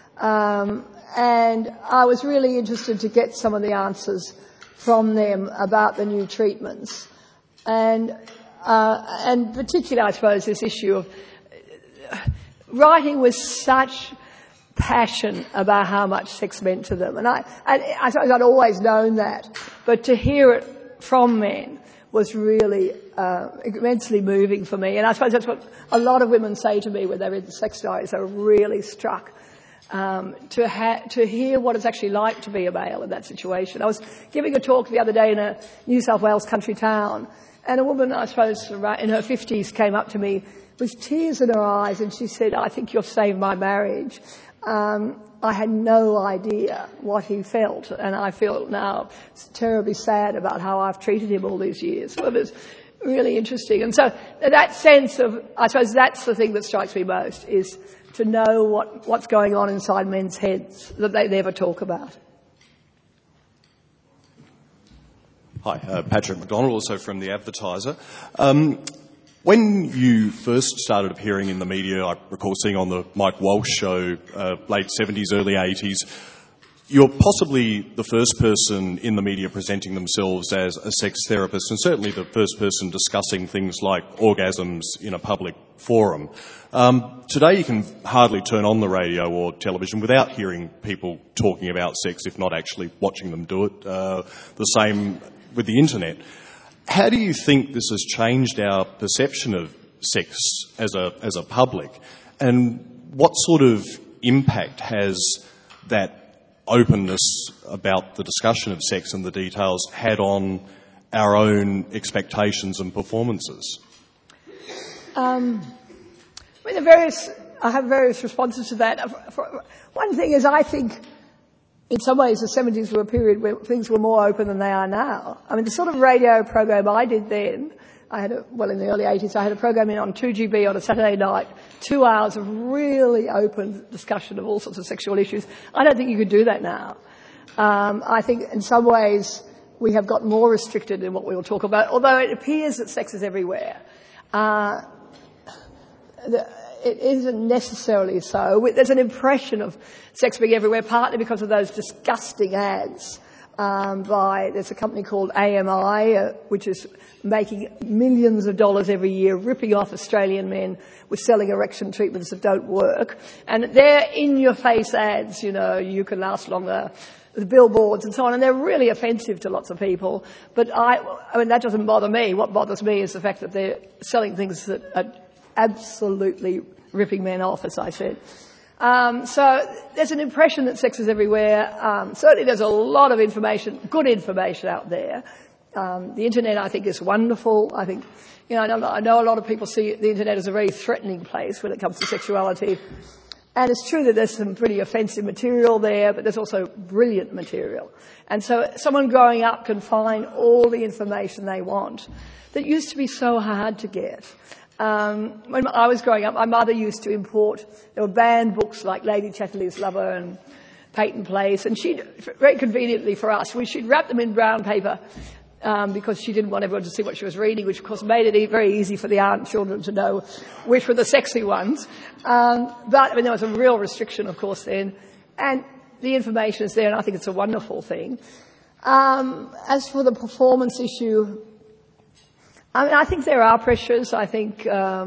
And I was really interested to get some of the answers from them about the new treatments. And particularly, I suppose, this issue of writing with such passion about how much sex meant to them. And I suppose I'd always known that, but to hear it from men was really immensely moving for me. And I suppose that's what a lot of women say to me when they read the sex diaries. They were really struck to hear what it's actually like to be a male in that situation. I was giving a talk the other day in a New South Wales country town, and a woman, I suppose, in her 50s came up to me with tears in her eyes, and she said, "I think you've saved my marriage. I had no idea what he felt, and I feel now terribly sad about how I've treated him all these years." So it was really interesting. And so that sense of, I suppose that's the thing that strikes me most, is to know what's going on inside men's heads that they never talk about. Hi, Patrick McDonald, also from The Advertiser. When you first started appearing in the media, I recall seeing on the Mike Walsh show, late 70s, early 80s, you're possibly the first person in the media presenting themselves as a sex therapist, and certainly the first person discussing things like orgasms in a public forum. Today you can hardly turn on the radio or television without hearing people talking about sex, if not actually watching them do it. The same with the internet. How do you think this has changed our perception of sex as a public? And what sort of impact has that openness about the discussion of sex and the details had on our own expectations and performances? I have various responses to that. One thing is, I think in some ways the 70s were a period where things were more open than they are now. I mean, the sort of radio program I did then, in the early 80s, I had a program on 2GB on a Saturday night, 2 hours of really open discussion of all sorts of sexual issues. I don't think you could do that now. I think in some ways we have got more restricted in what we will talk about, although it appears that sex is everywhere. It isn't necessarily so. There's an impression of sex being everywhere, partly because of those disgusting ads there's a company called AMI, which is making millions of dollars every year, ripping off Australian men with selling erection treatments that don't work. And they're in-your-face ads, you can last longer, the billboards and so on, and they're really offensive to lots of people. But I mean, that doesn't bother me. What bothers me is the fact that they're selling things that are absolutely ripping men off, as I said. So there's an impression that sex is everywhere. Certainly there's a lot of information, good information out there. The internet, I think, is wonderful. I think, I know a lot of people see the internet as a very threatening place when it comes to sexuality. And it's true that there's some pretty offensive material there, but there's also brilliant material. And so someone growing up can find all the information they want that used to be so hard to get. When I was growing up, my mother used to import, there were banned books like Lady Chatterley's Lover and Peyton Place, and she'd, very conveniently for us, she'd wrap them in brown paper because she didn't want everyone to see what she was reading, which of course made it very easy for the aunt children to know which were the sexy ones. But there was a real restriction, of course, then, and the information is there, and I think it's a wonderful thing. As for the performance issue, I think there are pressures. I think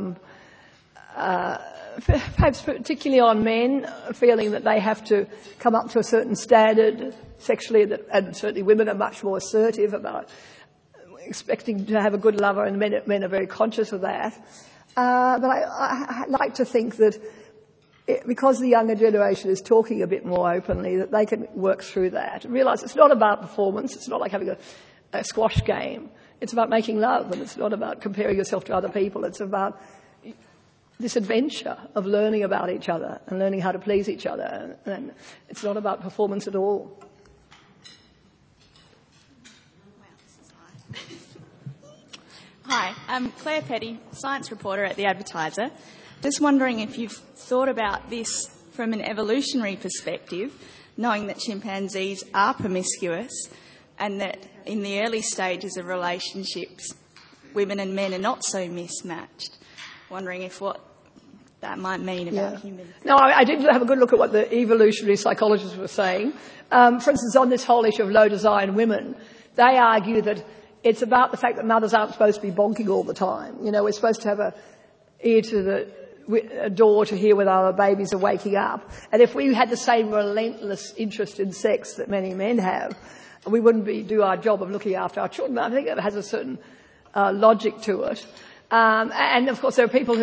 perhaps particularly on men, feeling that they have to come up to a certain standard sexually, and certainly women are much more assertive about expecting to have a good lover, and men are very conscious of that. But I like to think that because the younger generation is talking a bit more openly, that they can work through that. Realise it's not about performance. It's not like having a squash game. It's about making love, and it's not about comparing yourself to other people. It's about this adventure of learning about each other and learning how to please each other. And it's not about performance at all. Hi, I'm Claire Petty, science reporter at The Advertiser. Just wondering if you've thought about this from an evolutionary perspective, knowing that chimpanzees are promiscuous and that in the early stages of relationships, women and men are not so mismatched. Wondering if what that might mean about humans. No, I did have a good look at what the evolutionary psychologists were saying. For instance, on this whole issue of low design women, they argue that it's about the fact that mothers aren't supposed to be bonking all the time. We're supposed to have a ear to a door to hear whether our babies are waking up. And if we had the same relentless interest in sex that many men have, we wouldn't do our job of looking after our children. I think it has a certain logic to it. And of course there are people who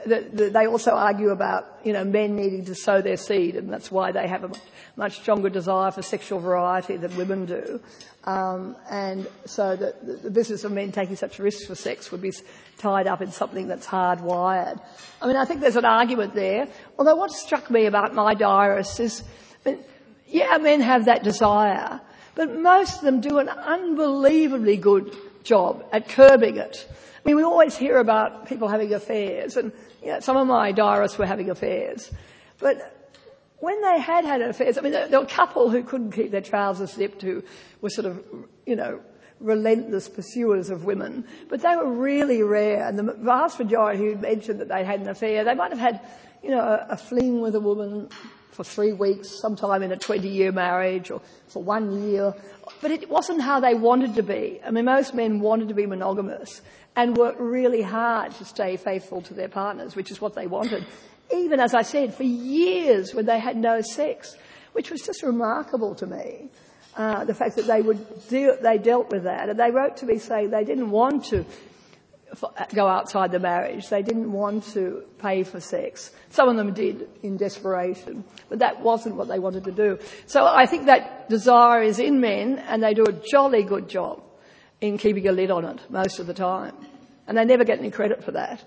they also argue about, men needing to sow their seed, and that's why they have a much stronger desire for sexual variety than women do. And so the business of men taking such risks for sex would be tied up in something that's hardwired. I mean, I think there's an argument there. Although what struck me about my diarists is, men have that desire, but most of them do an unbelievably good job at curbing it. I mean, we always hear about people having affairs, and some of my diarists were having affairs. But when they had affairs, I mean, there were a couple who couldn't keep their trousers zipped, who were sort of, relentless pursuers of women. But they were really rare, and the vast majority who mentioned that they had an affair, they might have had, a fling with a woman for 3 weeks, sometime in a 20-year marriage, or for 1 year. But it wasn't how they wanted to be. I mean, most men wanted to be monogamous and worked really hard to stay faithful to their partners, which is what they wanted, even, as I said, for years when they had no sex, which was just remarkable to me. The fact that they dealt with that. And they wrote to me saying they didn't want to go outside the marriage. They didn't want to pay for sex. Some of them did in desperation, but that wasn't what they wanted to do. So I think that desire is in men, and they do a jolly good job in keeping a lid on it most of the time. And they never get any credit for that.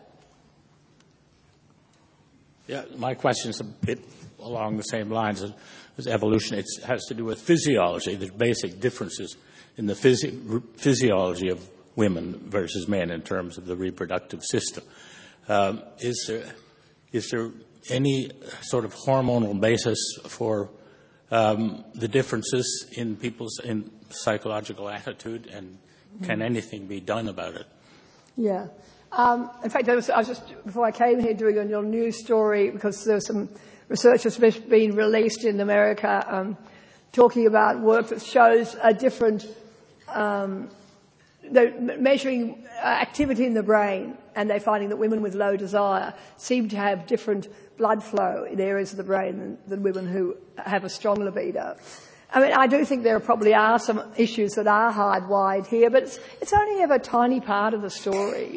Yeah, my question is a bit along the same lines as evolution. It has to do with physiology, the basic differences in the physiology of women versus men in terms of the reproductive system. Is there any sort of hormonal basis for the differences in people's psychological attitude, and can anything be done about it? Yeah. In fact, I was just, before I came here, doing a little news story, because there's some research that's been released in America talking about work that shows a different, measuring activity in the brain, and they're finding that women with low desire seem to have different blood flow in areas of the brain than women who have a strong libido. I mean, I do think there probably are some issues that are hardwired here, but it's only ever a tiny part of the story,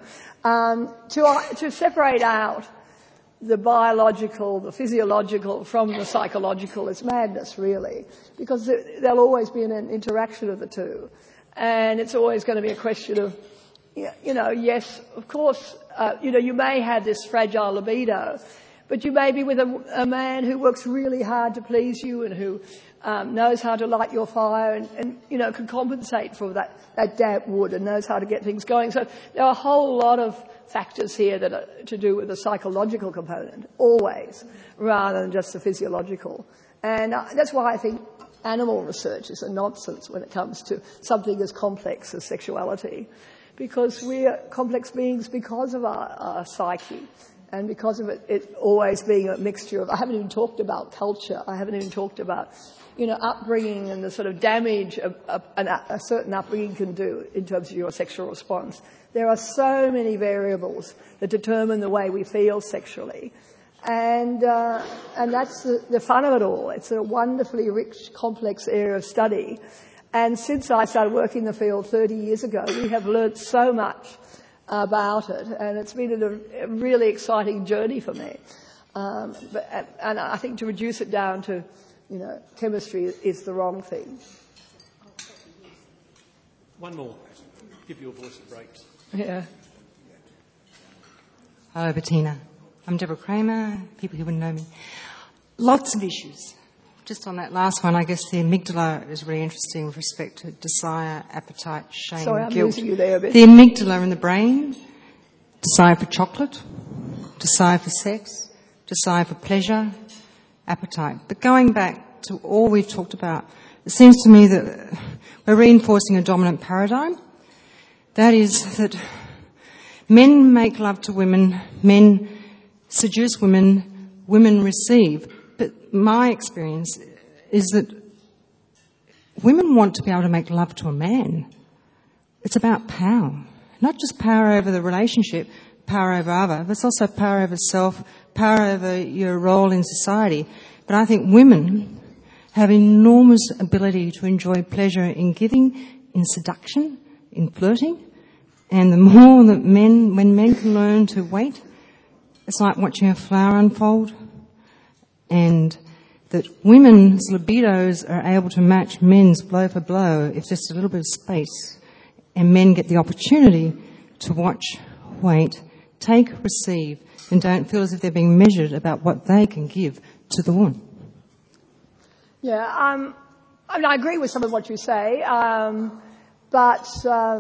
To separate out the biological, the physiological from the psychological is madness, really, because there'll always be an interaction of the two. And it's always going to be a question of, yes, of course, you may have this fragile libido, but you may be with a man who works really hard to please you and who knows how to light your fire and can compensate for that damp wood and knows how to get things going. So there are a whole lot of factors here that are to do with the psychological component, always, rather than just the physiological. And that's why I think animal research is a nonsense when it comes to something as complex as sexuality, because we are complex beings because of our psyche. And because of it always being a mixture of, I haven't even talked about culture, I haven't even talked about, upbringing and the sort of damage a certain upbringing can do in terms of your sexual response. There are so many variables that determine the way we feel sexually. And that's the fun of it all. It's a wonderfully rich, complex area of study. And since I started working in the field 30 years ago, we have learnt so much about it, and it's been a really exciting journey for me. And I think to reduce it down to, chemistry is the wrong thing. One more. Give your voice a break. Yeah. Hello, Bettina. I'm Deborah Kramer, people who wouldn't know me. Lots of issues. Just on that last one, I guess the amygdala is really interesting with respect to desire, appetite, shame, Sorry, I'm guilt. losing you there a bit. The amygdala in the brain, desire for chocolate, desire for sex, desire for pleasure, appetite. But going back to all we've talked about, it seems to me that we're reinforcing a dominant paradigm. That is that men make love to women, men seduce women, women receive. But my experience is that women want to be able to make love to a man. It's about power. Not just power over the relationship, power over other, but it's also power over self, power over your role in society. But I think women have enormous ability to enjoy pleasure in giving, in seduction, in flirting. And the more that when men can learn to wait It's like watching a flower unfold, and that women's libidos are able to match men's blow for blow if just a little bit of space, and men get the opportunity to watch, wait, take, receive, and don't feel as if they're being measured about what they can give to the woman. Yeah, I mean, I agree with some of what you say, but I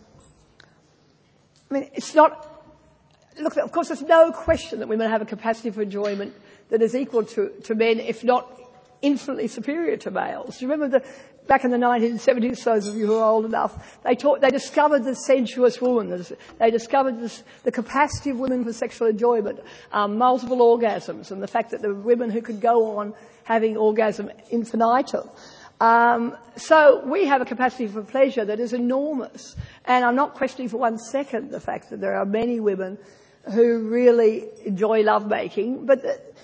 mean, it's not. Look, of course, there's no question that women have a capacity for enjoyment that is equal to men, if not infinitely superior to males. You remember back in the 1970s, those of you who are old enough, they discovered the sensuous woman. They discovered the capacity of women for sexual enjoyment, multiple orgasms, and the fact that there were women who could go on having orgasm infinitum. So we have a capacity for pleasure that is enormous. And I'm not questioning for 1 second the fact that there are many women who really enjoy lovemaking, but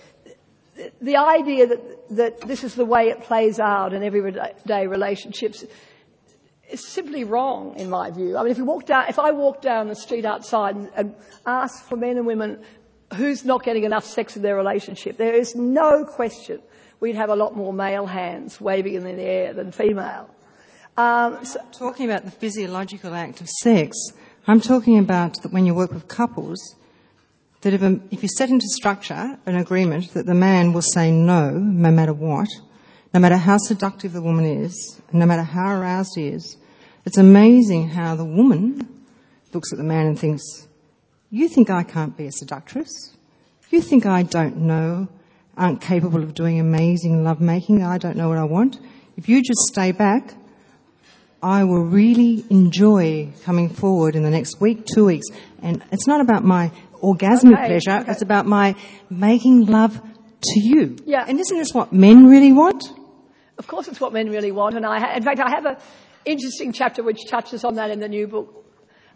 the idea that this is the way it plays out in everyday relationships is simply wrong, in my view. I mean, if I walk down the street outside and ask for men and women who's not getting enough sex in their relationship, there is no question we'd have a lot more male hands waving in the air than female. Talking about the physiological act of sex, I'm talking about that when you work with couples, that if you set into structure an agreement that the man will say no matter what, no matter how seductive the woman is, and no matter how aroused he is, it's amazing how the woman looks at the man and thinks, you think I can't be a seductress? You think I don't know, aren't capable of doing amazing lovemaking? I don't know what I want? If you just stay back, I will really enjoy coming forward in the next week, 2 weeks. And it's not about my orgasmic pleasure, it's about my making love to you. Yeah. And isn't this what men really want? Of course it's what men really want. And in fact, I have an interesting chapter which touches on that in the new book,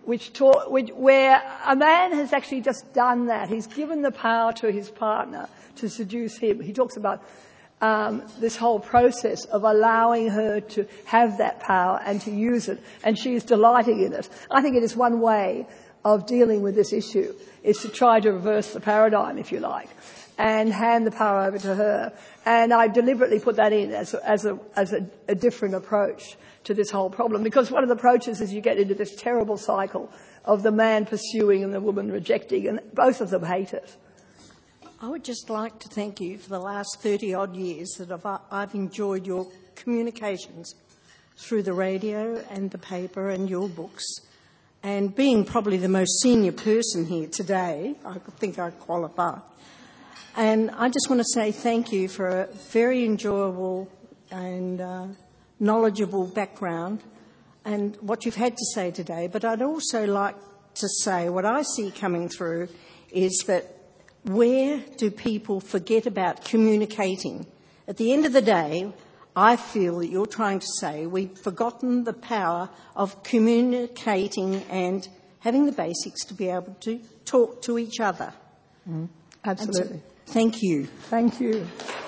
where a man has actually just done that. He's given the power to his partner to seduce him. He talks about this whole process of allowing her to have that power and to use it, and she is delighting in it. I think it is one way of dealing with this issue, is to try to reverse the paradigm, if you like, and hand the power over to her. And I deliberately put that in as a different approach to this whole problem, because one of the approaches is you get into this terrible cycle of the man pursuing and the woman rejecting, and both of them hate it. I would just like to thank you for the last 30-odd years that I've enjoyed your communications through the radio and the paper and your books. And being probably the most senior person here today, I think I qualify. And I just want to say thank you for a very enjoyable and knowledgeable background and what you've had to say today. But I'd also like to say what I see coming through is that where do people forget about communicating? At the end of the day, I feel that you're trying to say we've forgotten the power of communicating and having the basics to be able to talk to each other. Absolutely. So, thank you. Thank you.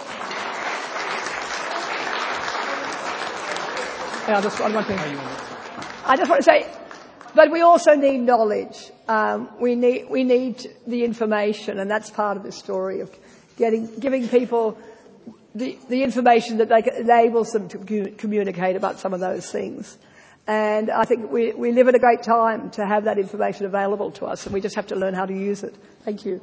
I just want to say, but we also need knowledge. We need the information, and that's part of the story of giving people the information that enables them to communicate about some of those things. And I think we live at a great time to have that information available to us, and we just have to learn how to use it. Thank you.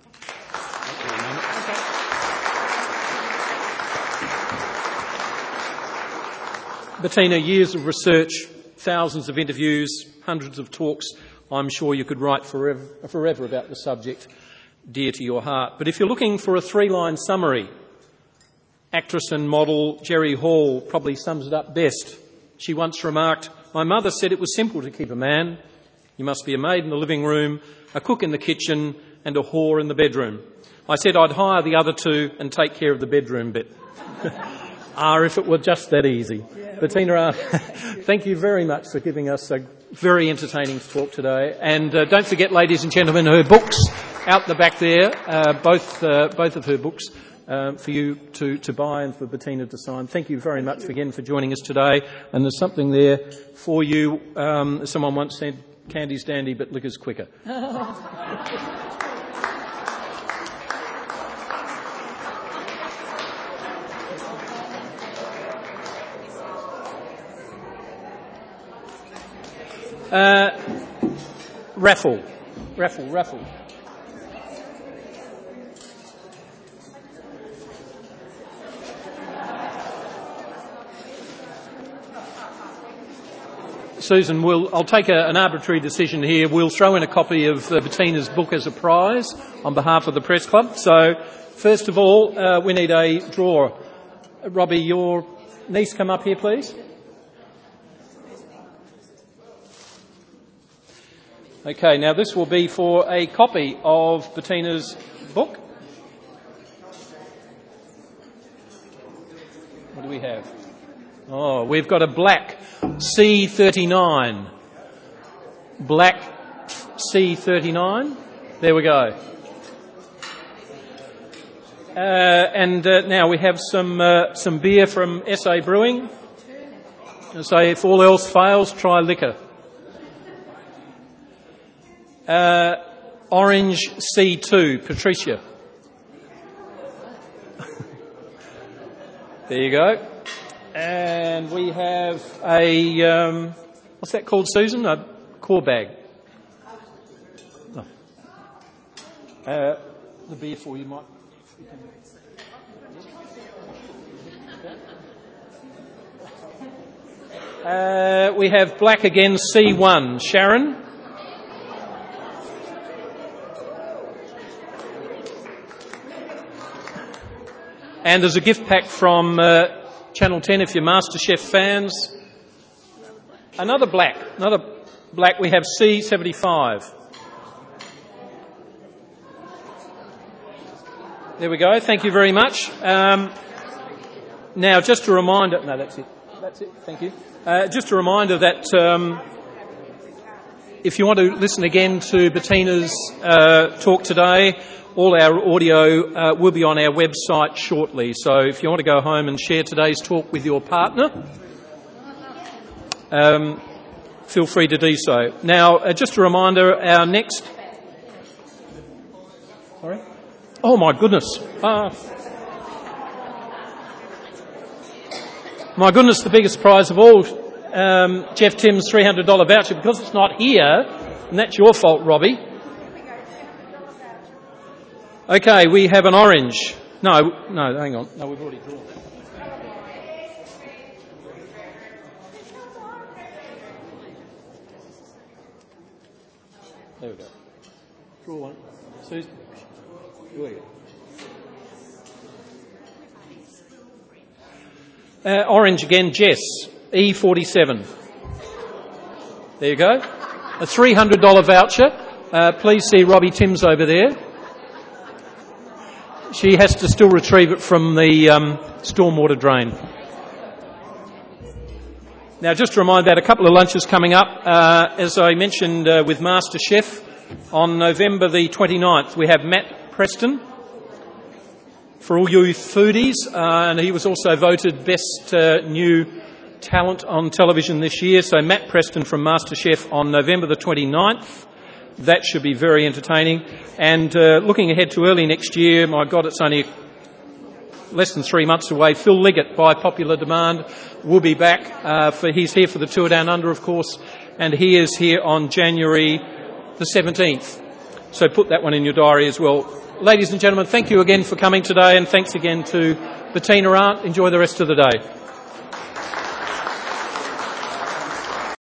Bettina, years of research, thousands of interviews, hundreds of talks. I'm sure you could write forever about the subject dear to your heart. But if you're looking for a 3-line summary, actress and model Jerry Hall probably sums it up best. She once remarked, "My mother said it was simple to keep a man. You must be a maid in the living room, a cook in the kitchen, and a whore in the bedroom. I said I'd hire the other two and take care of the bedroom bit." If it were just that easy. Yeah, Bettina, thank you very much for giving us a very entertaining talk today. And don't forget, ladies and gentlemen, her books out the back there, both of her books for you to buy and for Bettina to sign. Thank you very much again for joining us today. And there's something there for you. Someone once said, "Candy's dandy, but liquor's quicker." Raffle. Susan, I'll take an arbitrary decision here. We'll throw in a copy of Bettina's book as a prize on behalf of the Press Club. So, first of all, we need a drawer. Robbie, your niece, come up here, please. Okay, now this will be for a copy of Bettina's book. What do we have? Oh, we've got a black C39. Black C39. There we go. And now we have some beer from SA Brewing. So if all else fails, try liquor. Orange C2, Patricia. There you go. And we have a, what's that called, Susan? A core bag. Oh. The beer for you might. We have black again, C1. Sharon. And there's a gift pack from Channel 10 if you're MasterChef fans. Another black. We have C75. There we go. Thank you very much. Now, just a reminder. No, that's it. Thank you. Just a reminder that if you want to listen again to Bettina's talk today, all our audio will be on our website shortly. So if you want to go home and share today's talk with your partner, feel free to do so. Now, just a reminder, our next... Sorry? Oh, my goodness. My goodness, the biggest prize of all, Jeff Tim's $300 voucher, because it's not here, and that's your fault, Robbie. Okay, we have an orange. No, hang on. No, we've already drawn that. There we go. Draw one. Susan. Here we go. Orange again, Jess. E47. There you go. A $300 voucher. Please see Robbie Timms over there. She has to still retrieve it from the stormwater drain. Now, just to remind that a couple of lunches coming up. As I mentioned with MasterChef, on November the 29th, we have Matt Preston for all you foodies, and he was also voted Best New Talent on television this year. So Matt Preston from MasterChef on November the 29th. That should be very entertaining. And looking ahead to early next year, my God, it's only less than 3 months away. Phil Liggett, by popular demand, will be back. He's here for the Tour Down Under, of course, and he is here on January the 17th. So put that one in your diary as well. Ladies and gentlemen, thank you again for coming today, and thanks again to Bettina Arndt. Enjoy the rest of the day.